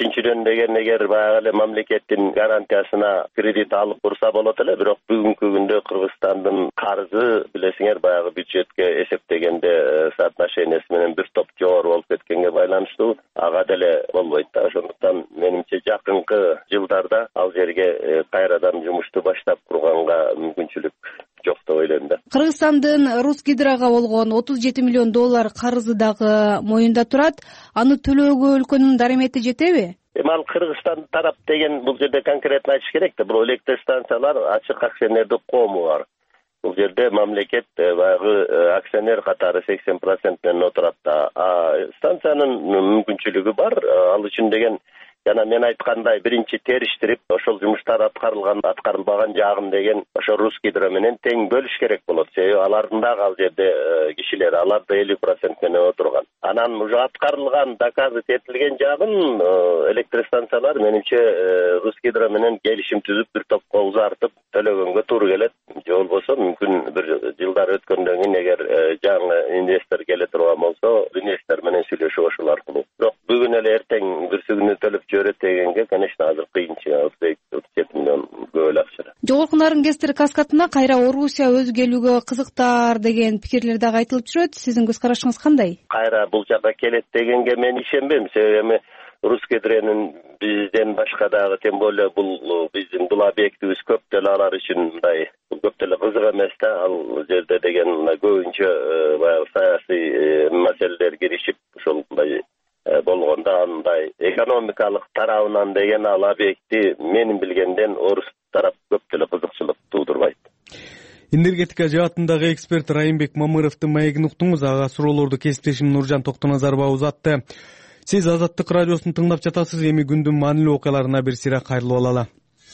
Üçüncüden деген эгер баягы эле мамлекеттин гарантиясына кредит алып турса болот эле, бирок бүгүнкү күндө Кыргызстандын карызы билесиңер баягы бюджетке эсептегенде соотношениясы менен бир топ жогору болуп кеткенге байланыштуу ага деле болбойт да. Ошондуктан менимче жакынкы жылдарда ал жерге кайрадан жумушту баштап курганга мүмкүнчүлүк жок деп ойлойм да. Кыргызстандын Русгидрого болгон 37 миллион доллар карызы дагы моюнда турат. Аны төлөөгө өлкөнүн дарымети жетеби? Ал Кыргызстан тарап деген бул жерде конкретно айтыш керек да. Бул электростанциялар ачык акционердик коому бар. Бул жерде мамлекет баягы акционер катары 80% менен отурат да. Станциянын мүмкүнчүлүгү бар. Ал үчүн деген жана мен айткандай биринчи териштирип, ошол жумуштар аткарылбаган жагын деген ошо Русгидро менен тең бөлүш керек болот. Себеби алардын дагы ал жерде кишилер, алар да 50% менен отурган. Анан уже аткарылган, доказы этилген жагын электростанциялар менимче Русгидро менен келишим түзүп бир топко узартып төлөгөнгө туура келет. Же болбосо мүмкүн бир жылдар өткөндөн кийин эгер жаңы инвестор келе турган болсо, инвестор менен сүйлөшүп ошол аркылуу. Бирок бүгүн эле эртең бүрсүгүнү төлөп жиберет дегенге, конечно, азыр кыйынчылык. 37 миллион көп эле акча. Жогорку Нарынгестер каскатына кайра Орусия өзү келүүгө кызыктар деген пикирлер дагы айтылып жүрөт. Сиздин көз карашыңыз кандай? Кайра бул жака келет дегенге мен ишенбейм. Себеби Русгидронун бизден башка дагы, тем более бул биздин бул объектибиз көп деле алар үчүн мындай көп деле кызык эмес да. Ал жерде деген көбүнчө баягы саясий маселелер киришип, ошол мындай болгондо андай экономикалык тарабынан деген ал объекти менин билгенден орус тарап көп деле кызыкчылык туудурбайт. Энергетика жаатындагы эксперт Райымбек Мамыровдун маегин уктуңуз. Ага суроолорду кесиптешим Нуржан Токтоназарова узатты. Сиз Азаттык радиосун тыңдап жатасыз. Эми күндүн маанилүү окуяларына бир сыйра кайрылып алалы.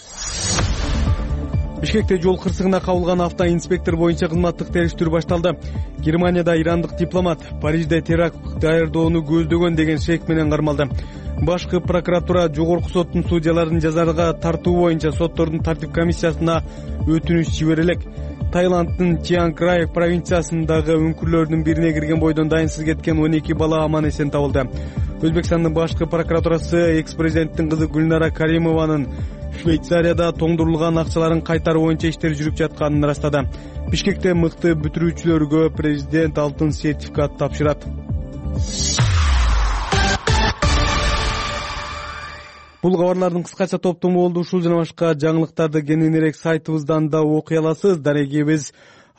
Бишкекте жол кырсыгына кабылган автоинспектор боюнча кызматтык териштирүү башталды. Германияда ирандык дипломат Парижде теракт даярдоону көздөгөн деген шек менен кармалды. Башкы прокуратура жогорку соттун судьяларын жазарга тартуу боюнча соттордун тартип комиссиясына өтүнүч жиберелек. Таиланддын Чианг Рай провинциясындагы үңкүрлөрдүн бирине кирген бойдон дайынсыз кеткен 12 бала аман эсен табылды. Өзбекстандын башкы прокуратурасы экс-президенттин кызы Гүлнара Каримованын Швейцарияда тоңдурулган акчаларын кайтаруу боюнча иштер жүрүп жатканын ырастады. Бишкекте мыкты бүтүрүүчүлөргө президент алтын сертификат тапшырат. Бул кабарлардын кыскача топтому болду. Ушул жана башка жаңылыктарды кененирээк сайтыбыздан да окуй аласыз. Дарегибиз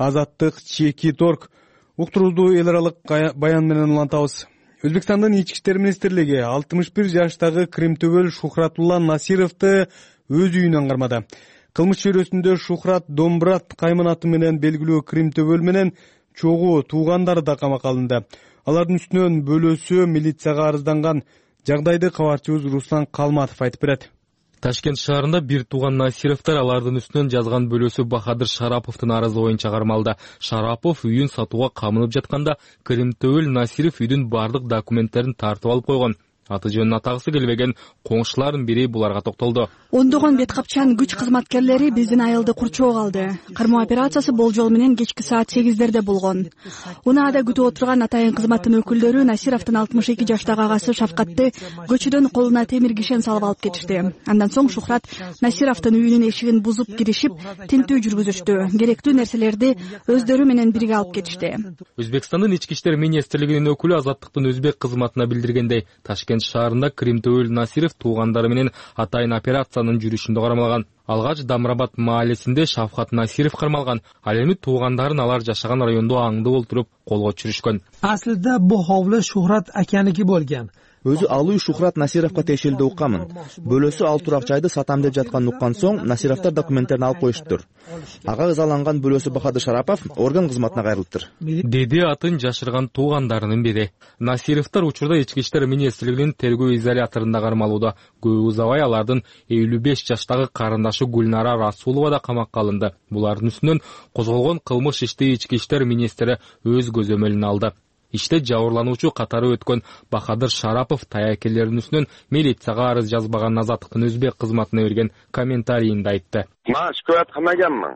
azаттык.org. Уктурууду эл аралык баян менен улантабыз. Өзбекстандын ички иштер министрлиги 61 жаштагы Кримтөбөл Шухратулла Насировду өз үйүнөн кармады. Кылмыш чөйрөсүндө Шухрат Домбрат кайманаты менен белгилүү Кримтөбөл менен чогуу туугандары да камакка алынды. Алардын үстүнөн бөлөөсү милицияга арызданган. Жагдайды кабарчыбыз Руслан Калматов айтып берет. Ташкент шаарында бир тууган Насировдор алардын үстүнөн жазган бөлөөсү Бахадыр Шараповдун арызы боюнча кармалды. Шарапов үйүн сатууга камынып жатканда Кримтөбөл Насиров үйдүн бардык документтерин тартып алып койгон. Аты жөнүн атагысы келбеген коңшулардын бири буларга токтолду. Ондогон бет капчан күч кызматкерлери биздин айылды курчоого алды. Кармоо операциясы болжол менен кечки саат 8-дерде болгон. Унаада күтүп отурган атайын кызматтын өкүлдөрү Насировдун 62 жаштагы агасы Шавкатты көчөдөн колуна темир кишен салып алып кетишти. Андан соң Шухрат Насировдун үйүнүн эшигин бузуп киришип, тинтүү жүргүзүштү. Керектүү нерселерди өздөрү менен бирге алып кетишти. Өзбекстандын ички иштер министрлигинин өкүлү Азаттыктын өзбек кызматына билдиргендей, Ташкент шаарында Кримтөбөл Насиров туугандары менен атайын операциянын жүрүшүндө кармалган. Алгач Дамрабад маалесинде Шавкат Насиров кармалган. Ал эми туугандарын алар жашаган райондо аңдып олтуруп колго түшүрүшкөн. Aslida bu hovli Shuhrat akaniki bo'lgan. Өзү ал үй Шухрат Насировго тиешелүү укканмын. Бөлөөсү ал турак жайды сатам деп жаткан уккан соң Насировдор документтерин алып коюштур. Ага ызаланган бөлөөсү Бахадыр Шарапов орган кызматына кайрылыптыр. Деди атын жашырган туугандарынын бири. Насировдор учурда ички иштер министрлигинин тергөө изоляторунда кармалууда. Көп узабай алардын 55 жаштагы карындашы Гүлнара Расулова да камакка алынды. Булардын үстүнөн козголгон кылмыш ишти ички иштер министри өз көзөмөлүнө алды. Иште жабырлануучу катары өткөн Бахадыр Шарапов таякелеринин үстүнөн милицияга арыз жазбаган Азаттыктын өзбек кызматына берген комментарийинде айтты. Мен шикоят кылмаганмын.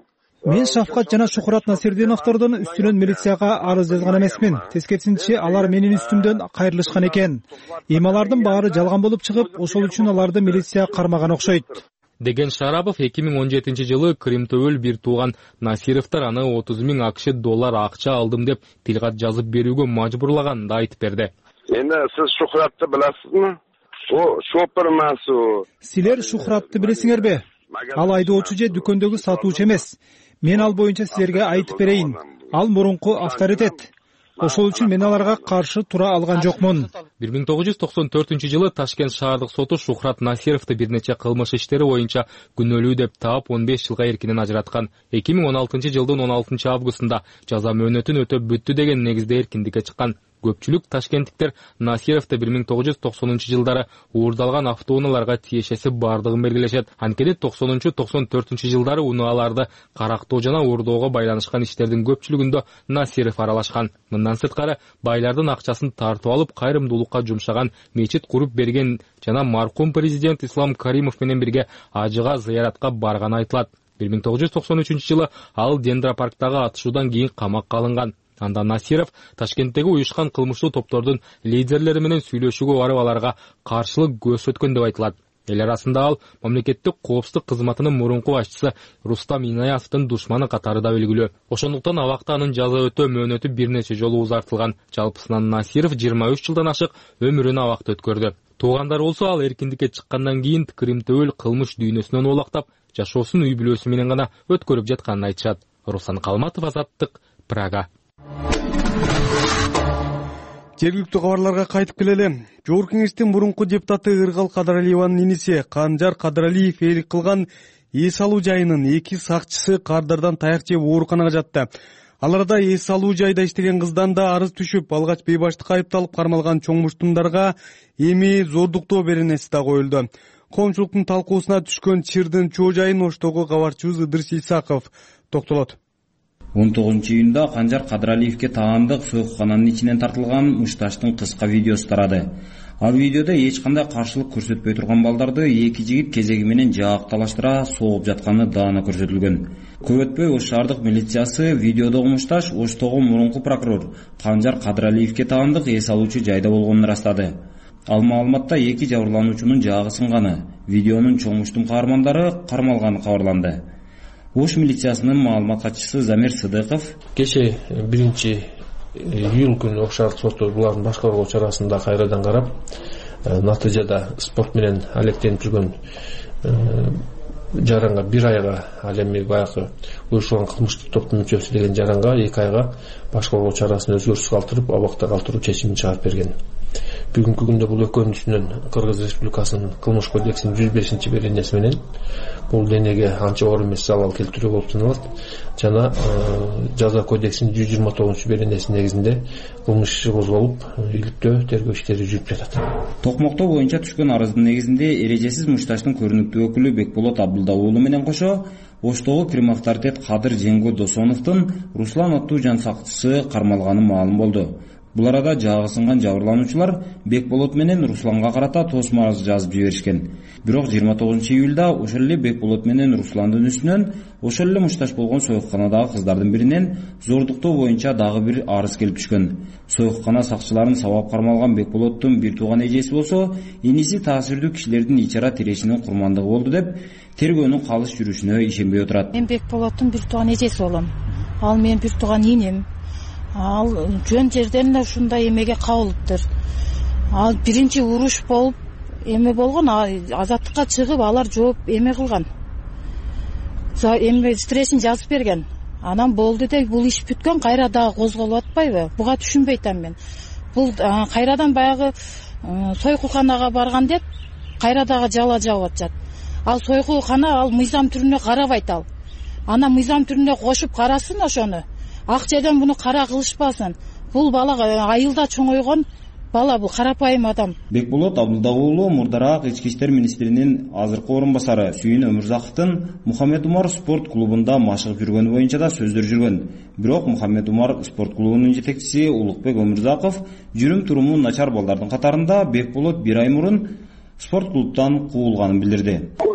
Мен Шавкат жана Шухрат Насирдиновдордун үстүнөн милицияга арыз жазган эмесмин. Тескерисинче алар менин үстүмдөн кайрылышкан экен. Эми алардын баары жалган болуп чыгып, ошол үчүн аларды милиция кармаган окшойт, деген Шарапов 2017 жылы Кримтөбөл бир тууган Насировдор аны 30 000 АКШ доллар акча алдым деп тилгат жазып берүүгө мажбурлаганын да айтып берди. Эми сиз Шухратты билесизби? О, шопер эмес. Силер Шухратты билесиңерби? Ал айдоочу же дүкөндөгү сатуучу эмес. Мен ал боюнча силерге айтып берейин. Ал мурунку авторитет. Ошол үчүн мен аларга каршы тура алган жокмун. 1994 жылы Ташкент шаардык соту Шухрат Насировду бир нече кылмыш иштери боюнча күнөөлүү деп таап 15 жылга эркинен ажыраткан. 2016 жылдын 16 августунда жаза мөөнөтүн өтөп бүттү деген негизде эркиндикке чыккан. Көпчүлүк ташкенттиктер Насировду 1990 жылдары уурдалган автоунааларга тиешеси бардыгын белгилешет. Анткени 90-94 жылдары унааларды карактоо жана уурдоого байланышкан иштердин көпчүлүгүндө Насиров аралашкан. Мындан сырткары байлардын акчасын тартып алып кайрымдуулукка жумшаган, мечит куруп берген жана маркум президент Ислам Каримов менен бирге ажыга зыяратка барганы айтылат. 1993 жылы ал Дендропарктагы атышуудан кийин камакка алынган. Анда Насиров Ташкенттеги уюшкан кылмыштуу топтордун лидерлери менен сүйлөшүүгө барып аларга каршылык көрсөткөн деп айтылат. Эл арасында ал мамлекеттик коопсуздук кызматынын мурунку башчысы Рустам Инаятовдун душманы катары да белгилүү. Ошондуктан абакта анын жаза өтөө мөөнөтү бир нече жолу узартылган. Жалпысынан Насиров 23 жылдан ашык өмүрүн абакта өткөрдү. Туугандары болсо ал эркиндикке чыккандан кийин Кримтөбөл кылмыш дүйнөсүнөн оолактап, жашоосун үй бүлөсү менен гана өткөрүп жатканын айтышат. Руслан Калматов, Азаттык, Прага. Жергиликтүү кабарларга кайтып келели. Жогорку Кеңештин мурунку депутаты Ыргал Кадралиеванын иниси Канжар Кадралиев ээлик кылган эс алуу жайынын 2 сакчысы кардардан таяк жеп ооруканага жатты. Аларда эс алуу жайда иштеген кыздан да арыз түшүп, алгач бейбаштыкка айыпталып кармалган чоң муштумдарга эми зордуктоо беренеси да коюлду. Коомчулуктун талкуусуна түшкөн чырдын чоо жайын Оштогу кабарчыбыз Ыдырыс Исаков токтолот. 19-июнда Канжар Кадралиевке таандык соокукананын ичинен тартылган мушташтын кыска видеосу тарады. Ал видеодо эч кандай каршылык көрсөтпөй турган балдарды эки жигит кезеги менен жаакталаштыра согуп жатканы даана көрсөтүлгөн. Көп өтпөй Ош шаардык милициясы видеодогу мушташ Оштогу мурунку прокурор Канжар Кадралиевке таандык эс алуучу жайда болгонун ырастады. Ал маалыматта эки жабырлануучунун жаагы сынганы, видеонун чоң муштум каармандары кармалганы кабарланды. Ош милициясынын маалымат катчысы Замир Сыдыков кече 1-июнь күнү Ош шаардык соту булардын баш коргоо чарасында кайрадан карап, натыйжада спорт менен алектенип жүргөн жаранга 1 айга, ал эми баягы уюштурулган кылмыштык топтун мүчөсү деген жаранга 2 айга баш коргоо чарасын өзгөрүшсүз калтырып, абакта калтыруу чечимин чыгарып берген. Бүгүнкү күндө бул экөөнүн үстүнөн Кыргыз Республикасынын кылмыш кодексинин 105-беренеси менен бул денеге анча оор эмес залал келтирүү болуп саналат жана жаза кодексинин 129-беренеси негизинде кылмыш иши козголуп, иликтөө тергөө иштери жүрүп жатат. Токмоктоо боюнча түшкөн арыздын негизинде эрежесиз мушташтын көрүнүктүү өкүлү Бекболот Абдулда уулу менен кошо Оштогу Крим авторитет Кадыр Жеңго Досоновдун Руслан аттуу жан сакчысы кармалганы маалым болду. Бул арада жаагы сынган жабырлануучулар Бекболот менен Русланга карата тосмо арыз жазып жиберишкен. Бирок 29-июлда ошол эле Бекболот менен Русландын үстүнөн ошол эле мушташ болгон союкканадагы кыздардын биринен зордуктоо боюнча дагы бир арыз келип түшкөн. Союккана сакчыларын сабап кармалган Бекболоттун бир тууган эжеси болсо, иниси таасирдүү кишилердин ичара тирешинин курмандыгы болду деп тергөөнүн калыс жүрүшүнө ишенбей отурат. Мен Бекболоттун бир тууган эжеси болом. Ал менин бир тууган инем. Ал жөн жерден ушундай эмеге кабылыптыр. Ал биринчи уруш болуп эме болгон, азаттыкка чыгып алар жооп эме кылган. Эме стрессин жазып берген. Анан болду деп бул иш бүткөн, кайра дагы козголуп атпайбы? Буга түшүнбөй атам мен. Бул кайрадан баягы сойкулканага барган деп кайра дагы жала жабып атат. Ал сойкулкана ал мыйзам түрүнө карабайт ал. Ана мыйзам түрүнө кошуп карасын ошону. Акчадан буну кара кылышпасын. Бул бала айылда чоңойгон бала, бул карапайым адам. Бекболот Абдулда уулу мурдараак ички иштер министринин азыркы орун басары Сүйүн Өмүрзаковдун Мухаммед Умар спорт клубунда машыгып жүргөнү боюнча да сөздөр жүргөн. Бирок Мухаммед Умар спорт клубунун жетекчиси Улукбек Өмүрзаков жүрүм туруму начар балдардын катарында Бекболот 1 ай мурун спорт клубтан куулганын билдирди.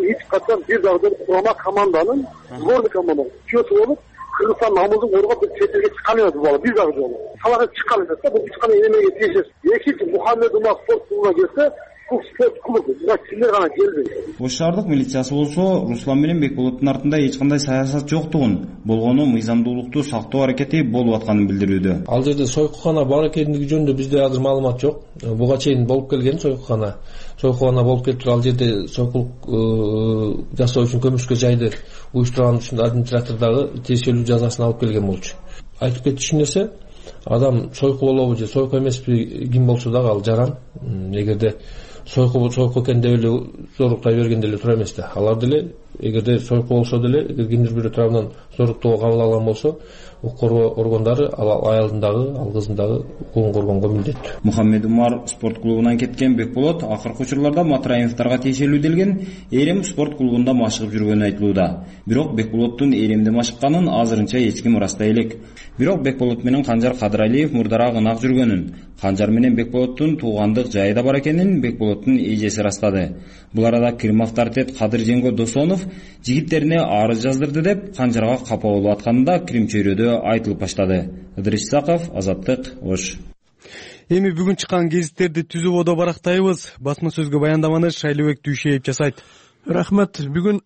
эч качан бир дагы курама команданын сборный команданын чемпиону болуп Кыргызстан намысын коргоп чет элге чыккан эмес бул бир дагы жолу. Салага чыккан эмес да, бул эч кандай эмеге тийишет. Экинчи Мухаммед Умар спорт клубуна келсе, бул спорт клубу мына кимдер гана келбейт. Ош шаардык милициясы болсо Руслан менен Бекболоттун артында эч кандай саясат жоктугун, болгону мыйзамдуулукту сактоо аракети болуп атканын билдирүүдө. Ал жерде сойкукана бар экендиги жөнүндө бизде азыр маалымат жок. Буга чейин болуп келген сойкукана болуп келип туруп, ал жерде сойкулук жасоо үчүн көмүшкө жайды уюштурган үчүн администратор дагы тиешелүү жазасын алып келген болчу. Айтып кетчү нерсе, адам сойку болобу же сойку эмеспи ким болсо дагы ал жаран. Эгерде сойку экен деп эле зоруктай берген деле туура эмес да. Алар деле эгерде сойку болсо деле, кимдир бирөө тарабынан зоруктоого кабыл алган болсо, укук коргоо органдары ал аялдын дагы, ал кыздын дагы укугун коргонго милдеттүү. Мухаммед Умар спорт клубунан кеткен Бекболот акыркы учурларда Матраимовдорго тиешелүү делген Эрем спорт клубунда машыгып жүргөнү айтылууда. Бирок Бекболоттун Эремде машыкканын азырынча эч ким ырастай элек. Бирок Бекболот менен Канжар Кадыралиев мурдараак ынак жүргөнүн, Канжар менен Бекболоттун туугандык жайы да бар экенин Бекболоттун эжеси ырастады. Бул арада Крим авторитет Кадыр Женго Досонов жигиттерине арыз жаздырды деп Канжарга капа болуп атканында Крим чөйрөдө айтылып баштады. Ыдырыс Исаков, Азаттык, Ош. Эми бүгүн чыккан гезиттерди түзүп одо барактайбыз. Басма сөзгө баяндаманы Шайлыбек Дүйшеев жасайт. Рахмат. Бүгүн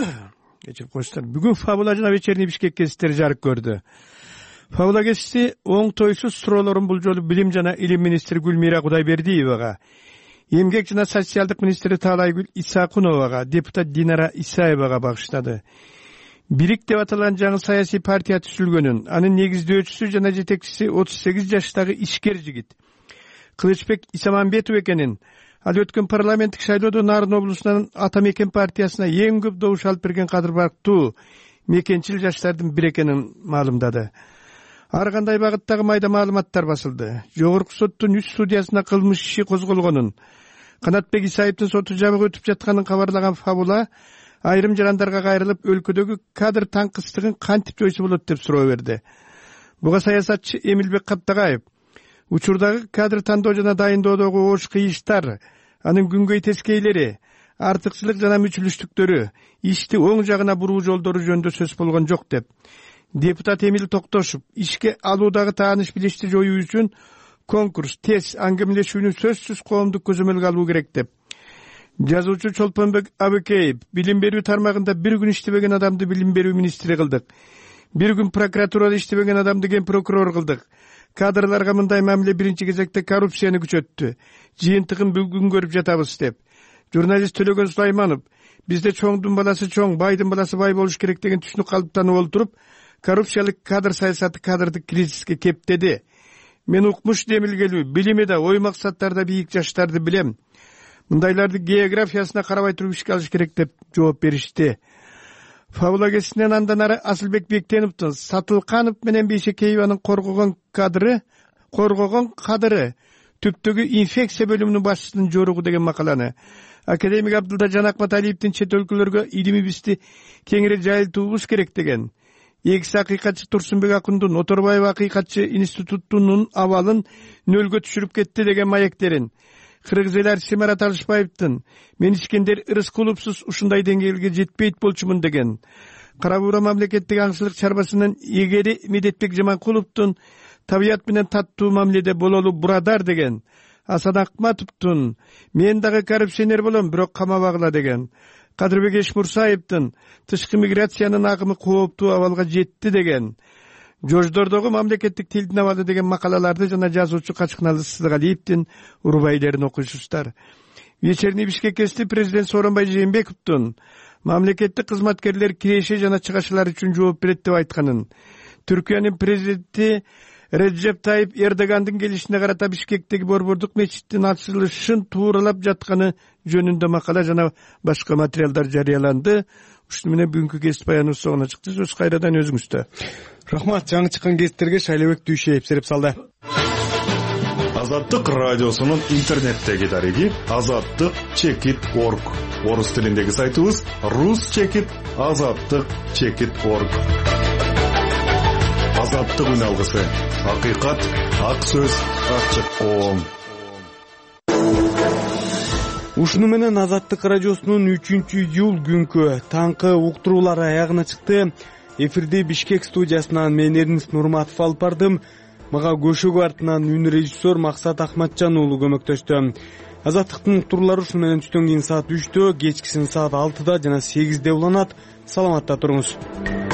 Фабула жана Вечерний Бишкек гезиттери жарык көрдү. Фабула гезити оңтойсуз суроолорун бул жолу Билим жана Илим министри Гүлмира Кудайбердиевага, Эмгек жана социалдык министри Таалайгүл Исакуновага, депутат Динара Исаевага багыштады. Бирик деп аталган жаңы саясий партия түзүлгөнүн, анын негиздөөчүсү жана жетекчиси 38 жаштагы ишкер жигит Кылычбек Исаманбетов экенин, ал өткөн парламенттик шайлоодо Нарын облусунун Ата Мекен партиясына эң көп добуш алып берген кадырбактуу мекенчил жаштардын бири экенин маалымдады. Ар кандай багыттагы майда маалыматтар басылды. Жогорку соттун 3 судьясына кылмыш иши козголгонун, Канатбек Исаевдин соту жабык өтүп жатканын кабарлаган Фабула айрым жарандарга кайрылып өлкөдөгү кадр таңкыстыгын кантип жойсо болот деп суроо берди. Буга саясатчы Эмилбек Каптагаев учурдагы кадр тандоо жана дайындоодогу ош кыйыштар, анын күнгөй тескейлери, артыкчылык жана мүчүлүштүктөрү, ишти оң жагына буруу жолдору жөнүндө сөз болгон жок деп. Депутат Эмил Токтошов ишке алуудагы тааныш билешти жоюу үчүн конкурс, тез аңгемелешүүнү сөзсүз коомдук көзөмөлгө алуу керек деп. Жазуучу Чолпонбек Абыкеев билим берүү тармагында бир күн иштебеген адамды билим берүү министри кылдык. Бир күн прокуратурада иштебеген адамды ген прокурор кылдык. Кадрларга мындай мамиле биринчи кезекте коррупцияны күчөттү. Жыйынтыгын бүгүн көрүп жатабыз деп. Журналист Төлөгөн Сулайманов бизде чоңдун баласы чоң, байдын баласы бай болуш керек деген түшүнүк калыптанып олтуруп, коррупциялык кадр саясаты кадрдык кризиске кептеди. Мен укмуш демилгелүү, билими да, ой максаттарда бийик жаштарды билем. Мындайларды географиясына карабай туруп ишке алыш керек деп жооп беришти. Фабула гезитинен андан ары Асылбек Бектеновдун Сатылканов менен Бейшекееванын коргогон кадыры түптөгү инфекция бөлүмүнүн башчысынын жоругу деген макаланы, академик Абдылда Жанакматалиевдин чет өлкөлөргө илимибизди кеңири жайылтуубуз керек деген, экс акыйкатчы Турсунбек Акундун Оторбаев акыйкатчы институтунун абалын нөлгө түшүрүп кетти деген маектерин, кыргыз эл артисти Марат Алышбаевдин мен Искендер Рыскуловсуз ушундай деңгээлге жетпейт болчумун деген, Кара Буура мамлекеттик аңчылык чарбасынын эгери Медетбек Жаманкуловдун табият менен таттуу мамиледе бололу бурадар деген, Асан Акматовдун мен дагы коррупционер болом, бирок камабагыла деген, Кадырбек Эшмурсаевдин тышкы миграциянын агымы кооптуу абалга жетти деген, Жождордогу мамлекеттик тилдин абалы деген макалаларды жана жазуучу Качкыналы Сызгалиевдин урбайлерин окуйсуздар. Вечерний Бишкек гезити президент Сооронбай Жээнбековдун мамлекеттик кызматкерлер киреше жана чыгашылар үчүн жооп берет деп айтканын, Түркиянын президенти Реджеп Тайип Эрдогандын келишине карата Бишкектеги борбордук мечиттин ачылышын тууралап жатканы жөнүндө макала жана башка материалдар жарыяланды. Ушуну менен бүгүнкү гезит баяныбыз соңуна чыкты. Сөз кайрадан өзүңүздө. Рахмат. Жаңы чыккан гезиттерге Шайлыбек Дүйшеев сереп салды. Азаттык радиосунун интернеттеги дареги azattik.org. Орус тилиндеги сайтыбыз rus.azattik.org. Азаттык үн алгысы. Акыйкат, ак сөз, ачык коом. Ушуну менен Азаттык радиосунун 3-июль күнкү таңкы уктуруулары аягына чыкты. Эфирди Бишкек студиясынан мен Эрнис Нурматов алып бардым. Мага көшөгө артынан үн режиссер Максат Ахматжан уулу көмөктөштү. Азаттыктын уктуруулары ушуну менен түштөн кийин саат 3-тө, кечкисин саат 6-да жана 8-де уланат. Саламатта туруңуз.